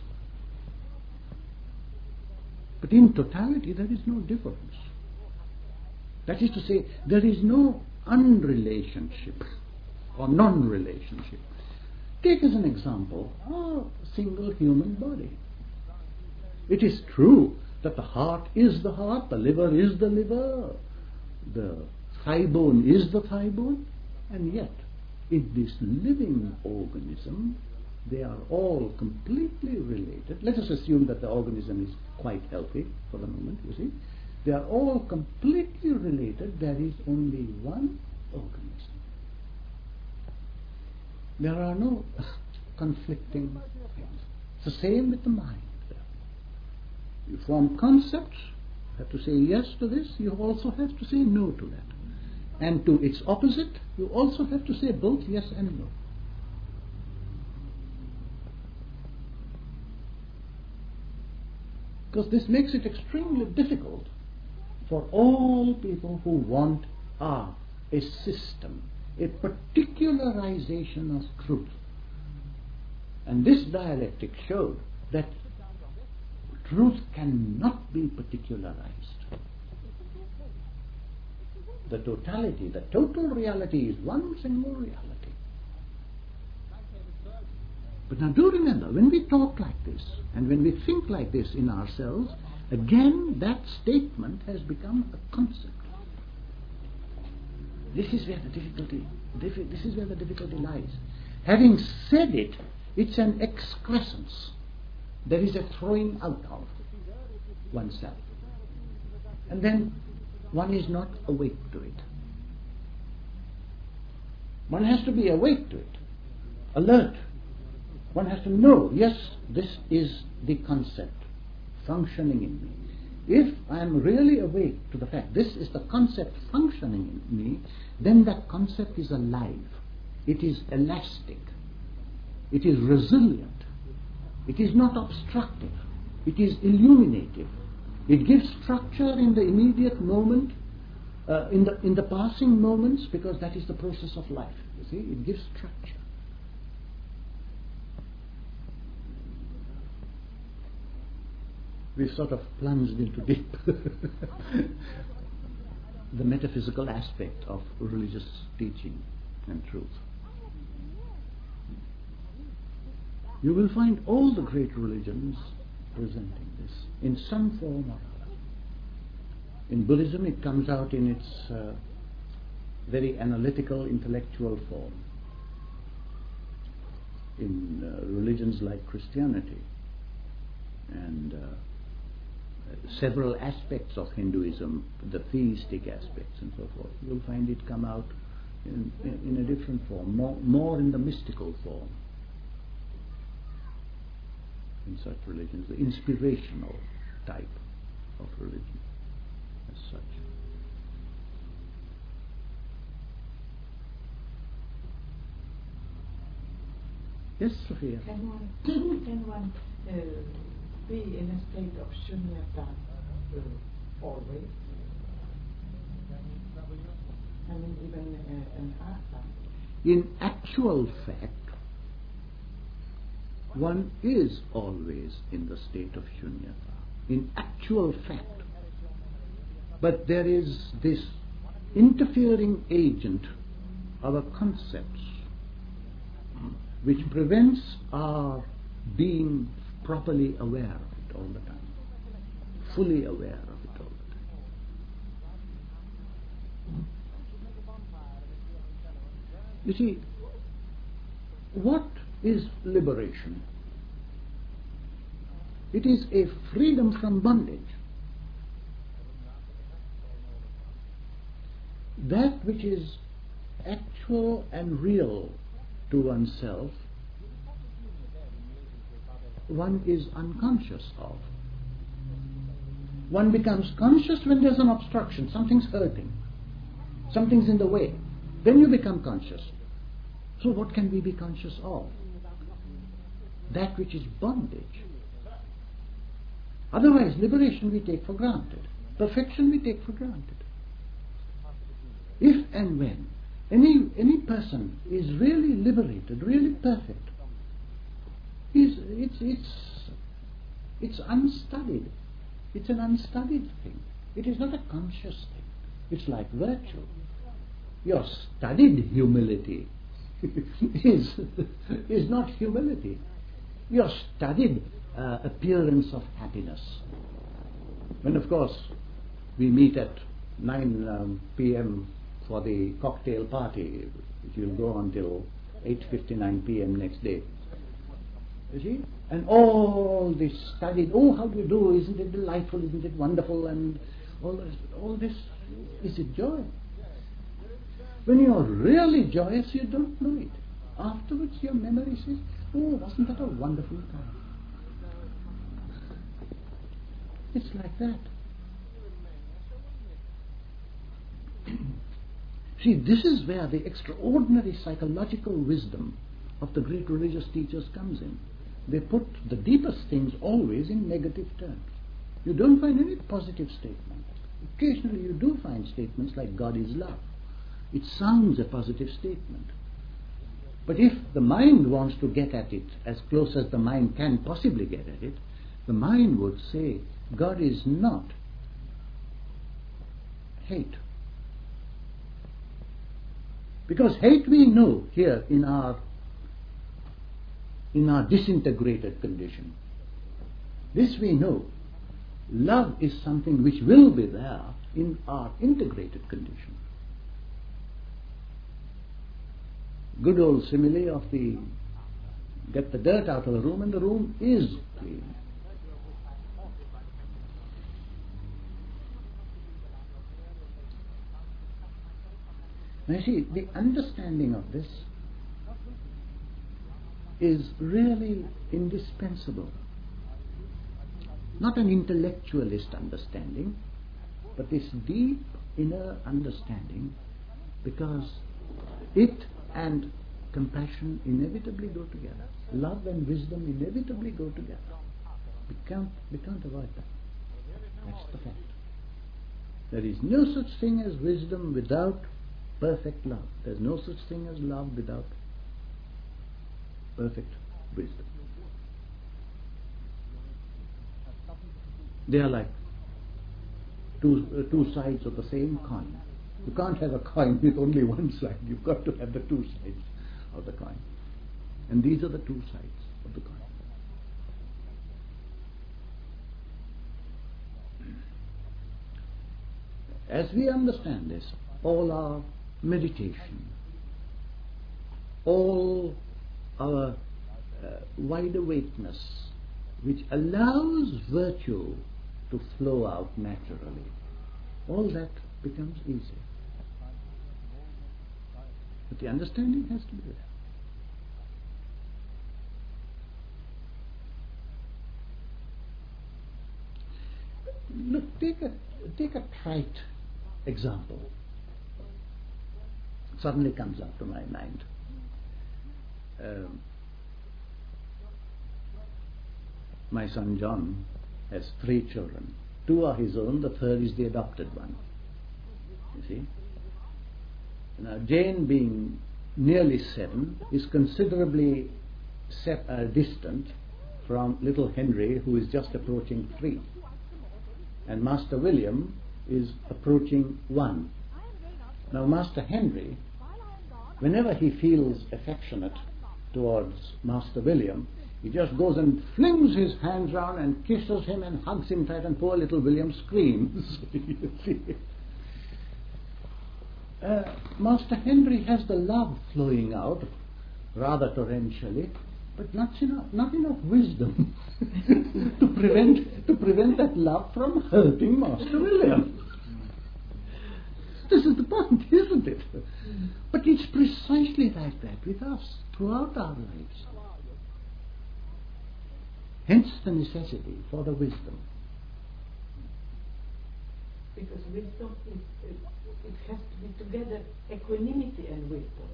But in totality, there is no difference. That is to say, there is no unrelationship or non-relationship. Take as an example a single human body. It is true that the heart is the heart, the liver is the liver, the thigh bone is the thigh bone, and yet in this living organism they are all completely related. Let us assume that the organism is quite healthy for the moment, you see. They are all completely related. There is only one organism. There are no conflicting things. It's the same with the mind. You form concepts, you have to say yes to this, you also have to say no to that. And to its opposite, you also have to say both yes and no. Because this makes it extremely difficult for all people who want a system, a particularization of truth. And this dialectic showed that truth cannot be particularized. The totality, the total reality is one single reality. But now do remember, when we talk like this and when we think like this in ourselves, again that statement has become a concept. This is where the difficulty lies. Having said it, it's an excrescence. There is a throwing out of oneself. And then one is not awake to it. One has to be awake to it, alert, One has to know, yes, this is the concept functioning in me. If I am really awake to the fact this is the concept functioning in me, then that concept is alive. It is elastic. It is resilient. It is not obstructive. It is illuminative. It gives structure in the immediate moment, in the passing moments, because that is the process of life. You see, it gives structure. We've sort of plunged into deep the metaphysical aspect of religious teaching and truth. You will find all the great religions presenting this in some form or other. In Buddhism, it comes out in its very analytical, intellectual form. In religions like Christianity and several aspects of Hinduism, the theistic aspects and so forth, you'll find it come out in a different form, more in the mystical form. In such religions, the inspirational type of religion as such. Yes, Sophia? Can one be in a state of shunyata always? I mean, even an asa? In actual fact, one is always in the state of shunyata. In actual fact. But there is this interfering agent, our concepts, which prevents our being properly aware of it all the time, fully aware of it all the time. You see, what is liberation? It is a freedom from bondage. That which is actual and real to oneself, one is unconscious of. One becomes conscious when there's an obstruction, something's hurting, something's in the way. Then you become conscious. So what can we be conscious of? That which is bondage. Otherwise, liberation we take for granted. Perfection we take for granted. If and when any person is really liberated, really perfect, it's unstudied. It's an unstudied thing. It is not a conscious thing. It's like virtue. Your studied humility is not humility. Your studied appearance of happiness. When, of course, we meet at 9 p.m. for the cocktail party, which will go until 8:59 p.m. next day. You see? And all this studied, oh, how do you do? Isn't it delightful? Isn't it wonderful? And all this, is it joy? When you are really joyous, you don't know it. Afterwards, your memory says, oh, wasn't that a wonderful time? It's like that. See, this is where the extraordinary psychological wisdom of the great religious teachers comes in. They put the deepest things always in negative terms. You don't find any positive statement. Occasionally you do find statements like God is love. It sounds a positive statement. But if the mind wants to get at it as close as the mind can possibly get at it, the mind would say God is not hate. Because hate we know here in our disintegrated condition. This we know. Love is something which will be there in our integrated condition. Good old simile of the get the dirt out of the room and the room is clean. Now you see, the understanding of this is really indispensable. Not an intellectualist understanding, but this deep inner understanding, because it and compassion inevitably go together. Love and wisdom inevitably go together. We can't avoid that. That's the fact. There is no such thing as wisdom without perfect love. There's no such thing as love without perfect wisdom. They are like two sides of the same coin. You can't have a coin with only one side. You've got to have the two sides of the coin. And these are the two sides of the coin. As we understand this, all our meditation, all our wide awakeness, which allows virtue to flow out naturally, all that becomes easy. But the understanding has to be there. Look, take a trite example. It suddenly comes up to my mind. My son John has 3 children. 2 are his own, the 3rd is the adopted one. You see? Now Jane, being nearly 7, is considerably distant from little Henry, who is just approaching 3. And Master William is approaching 1. Now Master Henry, whenever he feels affectionate towards Master William, he just goes and flings his hands round and kisses him and hugs him tight, and poor little William screams. You see? Master Henry has the love flowing out rather torrentially, but not enough wisdom to prevent that love from hurting Master William. This is the point, isn't it? But it's precisely like that with us throughout our lives. Hence the necessity for the wisdom. Because wisdom it has to be together, equanimity and wisdom.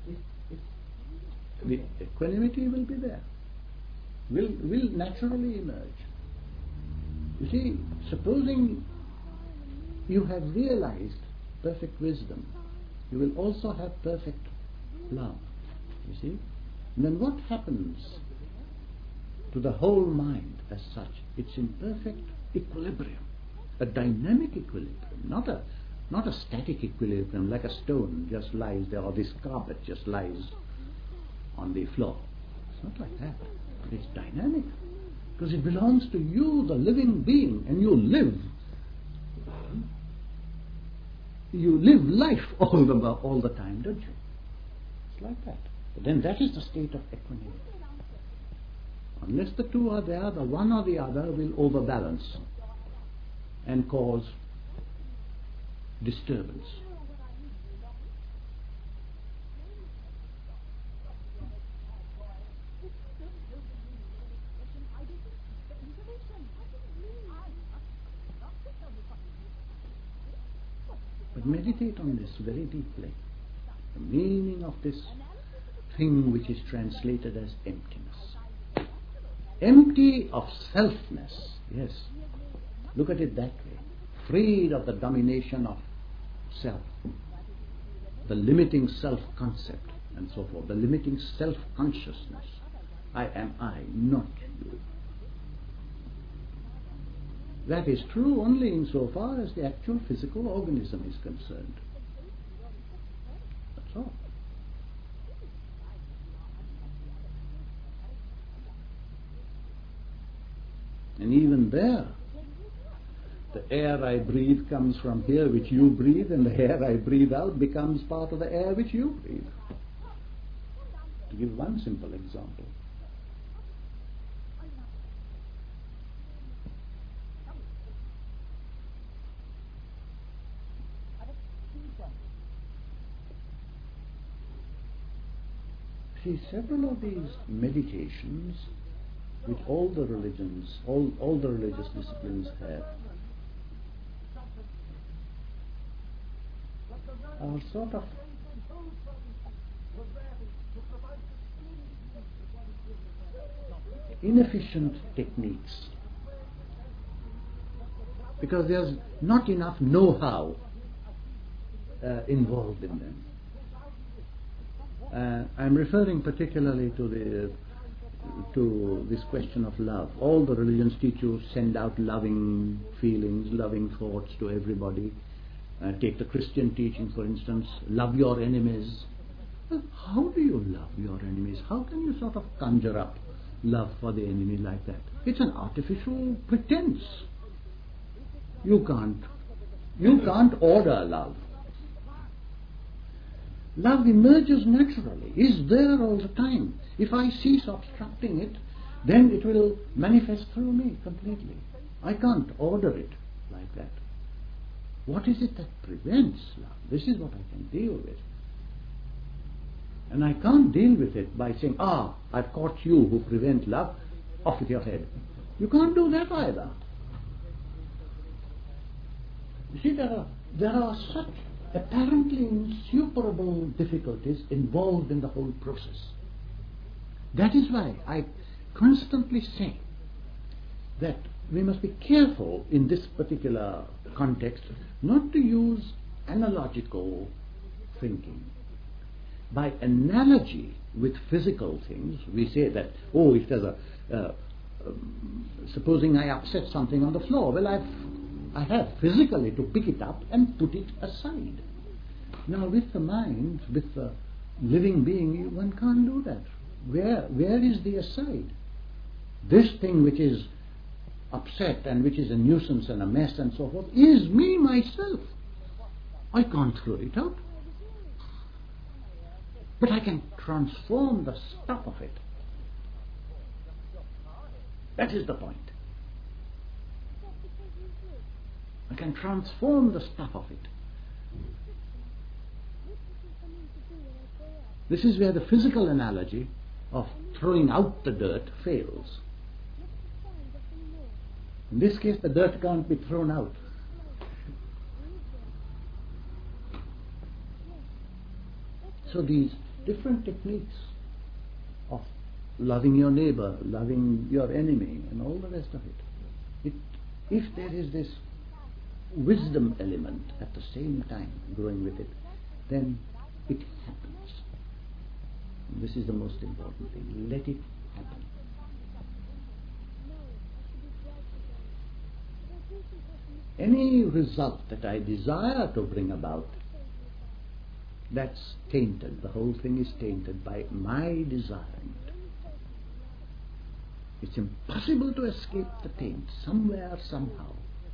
The equanimity will be there, will naturally emerge. You see, supposing you have realized perfect wisdom, you will also have perfect love. You see? And then what happens to the whole mind as such? It's in perfect equilibrium, a dynamic equilibrium, not a static equilibrium like a stone just lies there, or this carpet just lies on the floor. It's not like that. It's dynamic, because it belongs to you, the living being, and you live life all the time, don't you? It's like that. But then that is the state of equanimity. Unless the two are there, the one or the other will overbalance and cause disturbance. But meditate on this very deeply. The meaning of this thing which is translated as emptiness. Empty of selfness, yes. Look at it that way. Freed of the domination of self, the limiting self-concept and so forth, the limiting self-consciousness. I am I, not you. That is true only insofar as the actual physical organism is concerned. That's all. And even there, the air I breathe comes from here which you breathe, and the air I breathe out becomes part of the air which you breathe. To give one simple example. see, several of these meditations, which all the religions, all the religious disciplines have, are sort of inefficient techniques, because there's not enough know-how involved in them. I'm referring particularly to this question of love. All the religions teach you send out loving feelings, loving thoughts to everybody. Take the Christian teaching, for instance, love your enemies. Well, how do you love your enemies? How can you sort of conjure up love for the enemy like that? It's an artificial pretense. You can't order love. Love emerges naturally, is there all the time. If I cease obstructing it, then it will manifest through me completely. I can't order it like that. What is it that prevents love? This is what I can deal with. And I can't deal with it by saying, I've caught you who prevent love, off with your head. You can't do that either. You see, there are such apparently insuperable difficulties involved in the whole process. That is why I constantly say that we must be careful in this particular context not to use analogical thinking. By analogy with physical things, we say that, if there's supposing I upset something on the floor, well, I have physically to pick it up and put it aside. Now, with the mind, with the living being, one can't do that. Where is the aside? This thing which is upset and which is a nuisance and a mess and so forth is me, myself. I can't throw it out. But I can transform the stuff of it. That is the point. I can transform the stuff of it. This is where the physical analogy of throwing out the dirt fails. In this case, the dirt can't be thrown out. So these different techniques of loving your neighbor, loving your enemy, and all the rest of it, if there is this wisdom element at the same time growing with it, then it happens. And this is the most important thing. Let it happen. Any result that I desire to bring about, that's tainted. The whole thing is tainted by my desiring it. It's impossible to escape the taint, somewhere, somehow.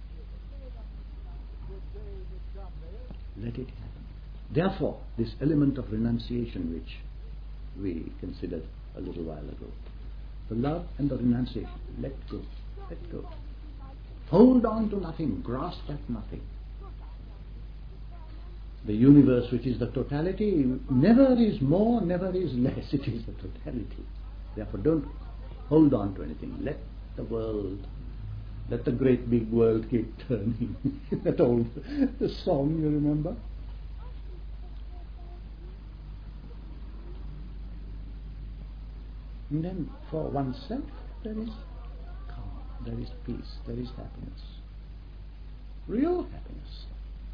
Let it happen. Therefore, this element of renunciation which we considered a little while ago, the love and the renunciation, let go, let go. Hold on to nothing, grasp at nothing. The universe, which is the totality, never is more, never is less. It is the totality. Therefore, don't hold on to anything. Let the world, let the great big world keep turning. That old the song, you remember? And then for oneself, there is calm, there is peace, there is happiness. Real happiness.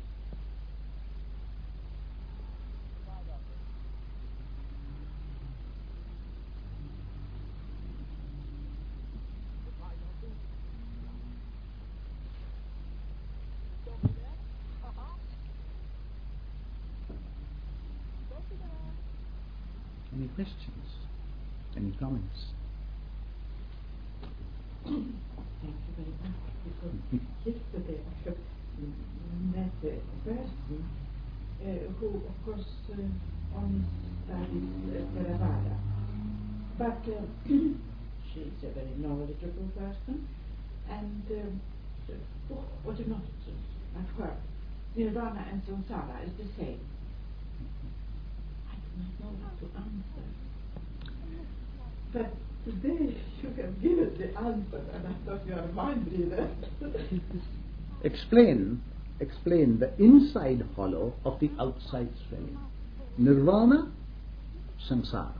Any questions? Any comments? Thank you very much. Because yesterday I met a person who, of course, only studies Theravada. But she's a very knowledgeable person, and what a nonsense. I've heard Nirvana and Samsara is the same. I do not know how to answer. But today you have given the answer, and I thought you are a mind reader. Explain the inside hollow of the outside swelling. Nirvana, samsara.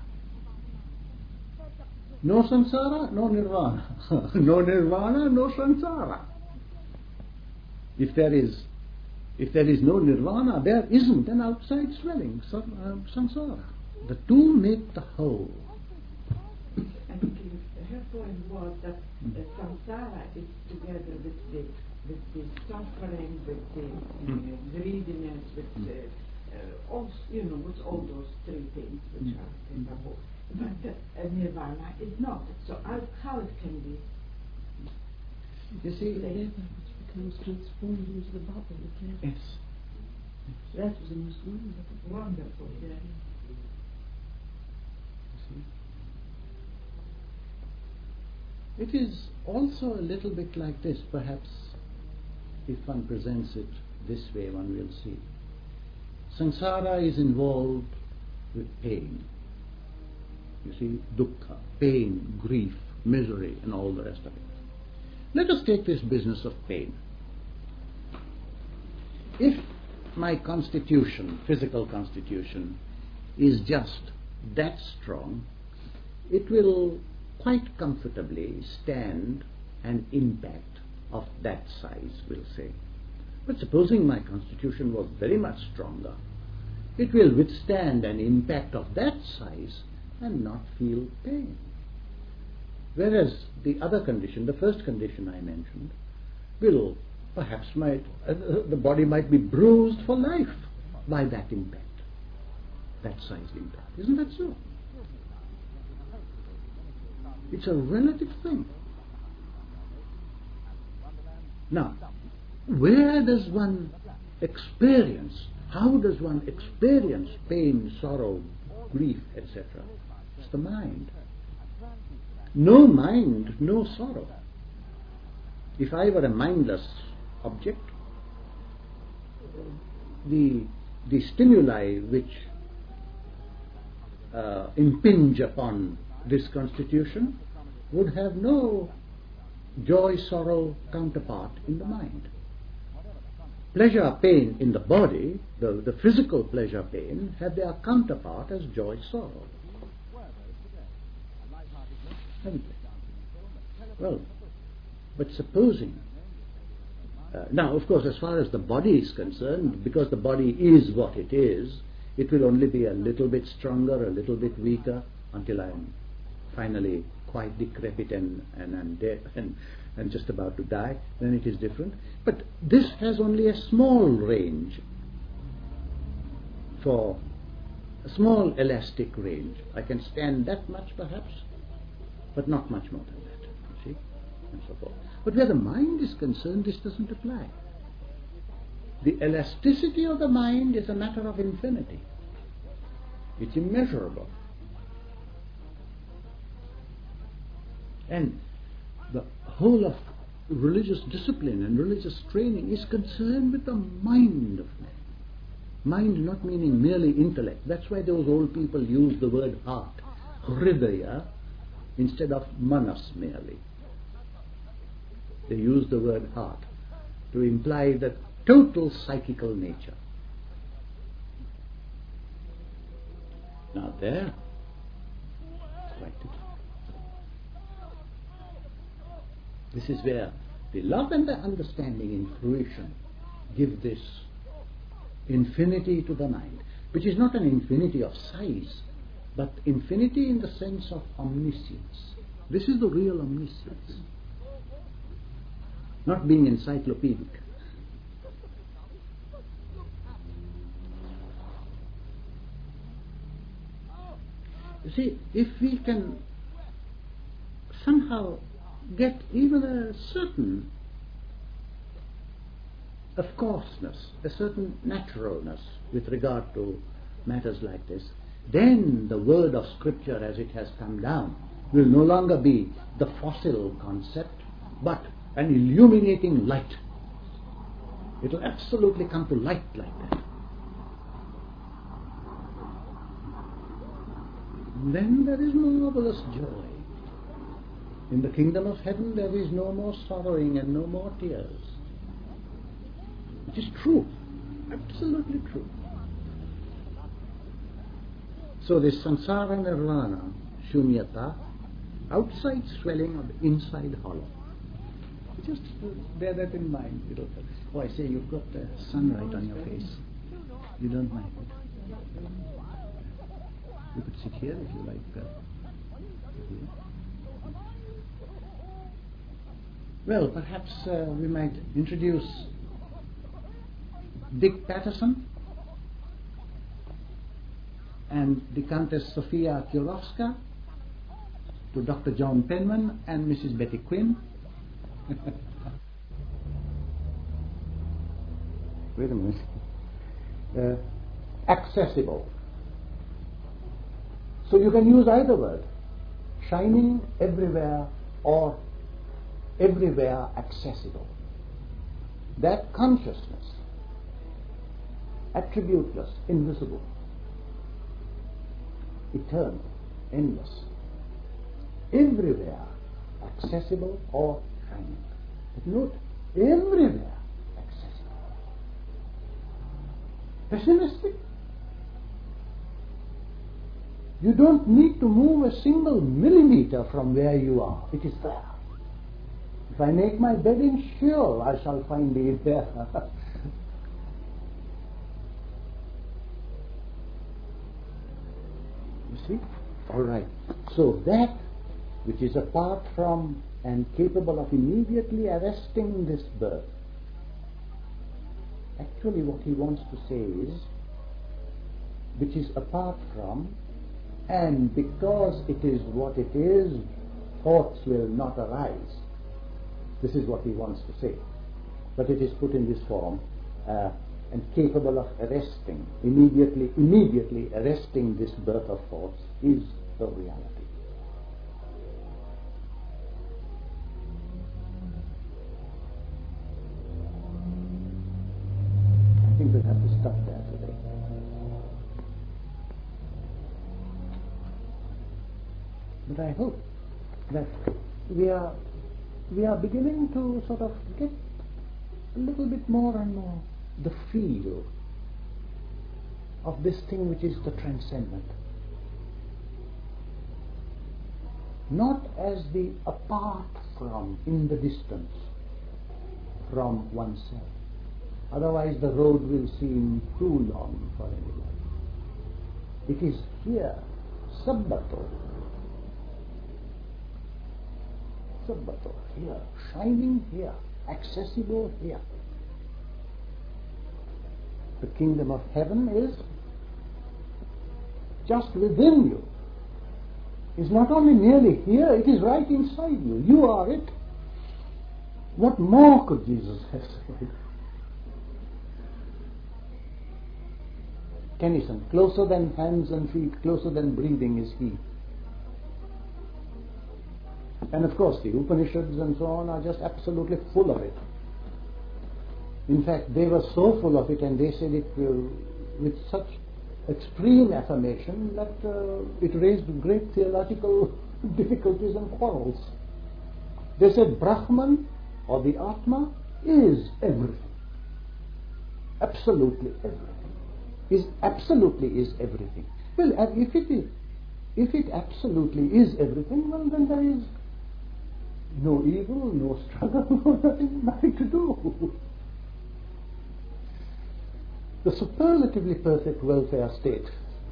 No samsara, no nirvana. No nirvana, no samsara. If there is no nirvana, there isn't an outside swelling, samsara. The two make the whole. And her point was that the samsara is together with the suffering, with the greediness, with with all those three things which are in the whole. But nirvana is not. So how it can be? You see, which becomes transformed into the bubble again. yes. That was the most wonderful. Wonderful, yeah. It is also a little bit like this, perhaps, if one presents it this way, one will see. Samsara is involved with pain. You see, dukkha, pain, grief, misery, and all the rest of it. Let us take this business of pain. If my constitution, physical constitution, is just that strong, it will quite comfortably stand an impact of that size, we'll say. But supposing my constitution was very much stronger, it will withstand an impact of that size and not feel pain. Whereas the other condition, the first condition I mentioned, will perhaps the body might be bruised for life by that impact, that size impact. Isn't that so? It's a relative thing. Now, where does one experience, how does one experience pain, sorrow, grief, etc.? It's the mind. No mind, no sorrow. If I were a mindless object, the stimuli which impinge upon this constitution would have no joy, sorrow counterpart in the mind. Pleasure, pain in the body, the physical pleasure, pain, have their counterpart as joy, sorrow. Haven't they? Well, but supposing, now of course as far as the body is concerned, because the body is what it is, it will only be a little bit stronger, a little bit weaker, until I am finally quite decrepit and dead and just about to die. Then it is different. But this has only a small range, for a small elastic range. I can stand that much perhaps, but not much more than that, you see, and so forth. But where the mind is concerned, this doesn't apply. The elasticity of the mind is a matter of infinity. It's immeasurable. And the whole of religious discipline and religious training is concerned with the mind of man. Mind not meaning merely intellect. That's why those old people use the word heart, hridaya, instead of manas merely. They use the word heart to imply the total psychical nature. Now there, it's quite different. This is where the love and the understanding in fruition give this infinity to the mind, which is not an infinity of size, but infinity in the sense of omniscience. This is the real omniscience, not being encyclopedic. You see, if we can somehow get even a certain of courseness, a certain naturalness with regard to matters like this, then the word of Scripture as it has come down will no longer be the fossil concept, but an illuminating light. It will absolutely come to light like that. then there is marvelous joy. In the kingdom of heaven there is no more sorrowing and no more tears. Which is true, absolutely true. So this samsara nirvana, shunyata, outside swelling or the inside hollow. Just bear that in mind. I say you've got the sunlight on your face. You don't mind it. You could sit here if you like. Here. Well, perhaps we might introduce Dick Patterson and the Countess Sophia Kiorovska to Dr. John Penman and Mrs. Betty Quinn. Wait a minute. Accessible. So you can use either word. Shining everywhere or everywhere accessible. That consciousness, attributeless, invisible, eternal, endless, everywhere accessible or shining. But note, everywhere accessible. Pessimistic? You don't need to move a single millimeter from where you are. It is there. If I make my bed in Sheol, I shall find it there. You see? All right. So that which is apart from and capable of immediately arresting this birth. Actually what he wants to say is, which is apart from, and because it is what it is, thoughts will not arise. This is what he wants to say. But it is put in this form, and capable of arresting, immediately arresting this birth of thoughts is the reality. I think we'll have to stop there today. But I hope that we are beginning to sort of get a little bit more and more the feel of this thing which is the transcendent. Not as the apart from, in the distance from oneself. Otherwise the road will seem too long for anyone. It is here, sabbato, here, shining here, accessible here. The kingdom of heaven is just within you. It's not only merely here, it is right inside you. You are it. What more could Jesus have said? Tennyson, closer than hands and feet, closer than breathing is he. And of course the Upanishads and so on are just absolutely full of it. In fact, they were so full of it, and they said it with such extreme affirmation that it raised great theological difficulties and quarrels. They said Brahman, or the Atma, is everything. Absolutely everything. Absolutely is everything. Well, if it absolutely is everything, well then there is no evil, no struggle, nothing to do. The superlatively perfect welfare state.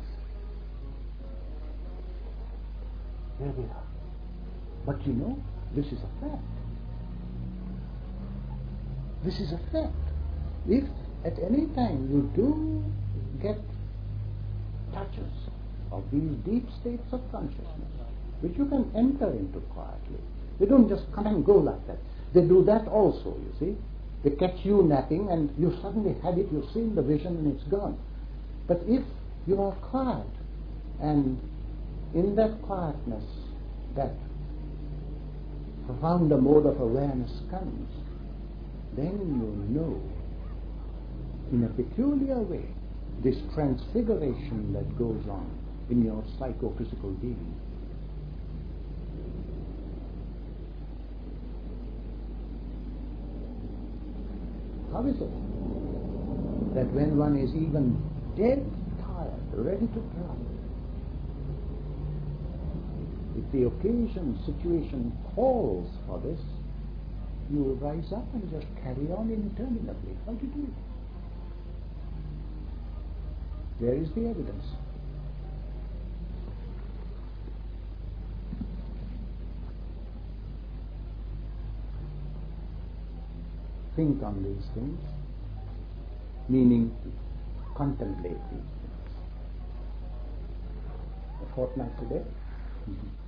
There we are. But you know, this is a fact. This is a fact. If at any time you do get touches of these deep states of consciousness, which you can enter into quietly, they don't just come and go like that. They do that also, you see. They catch you napping and you suddenly had it, you've seen the vision and it's gone. But if you are quiet, and in that quietness, that profounder mode of awareness comes, then you know, in a peculiar way, this transfiguration that goes on in your psychophysical being. How is it that when one is even dead tired, ready to drop, if the occasion, situation calls for this, you will rise up and just carry on interminably? How do you do it? Where is the evidence? Think on these things, meaning contemplate these things. A fortnight today.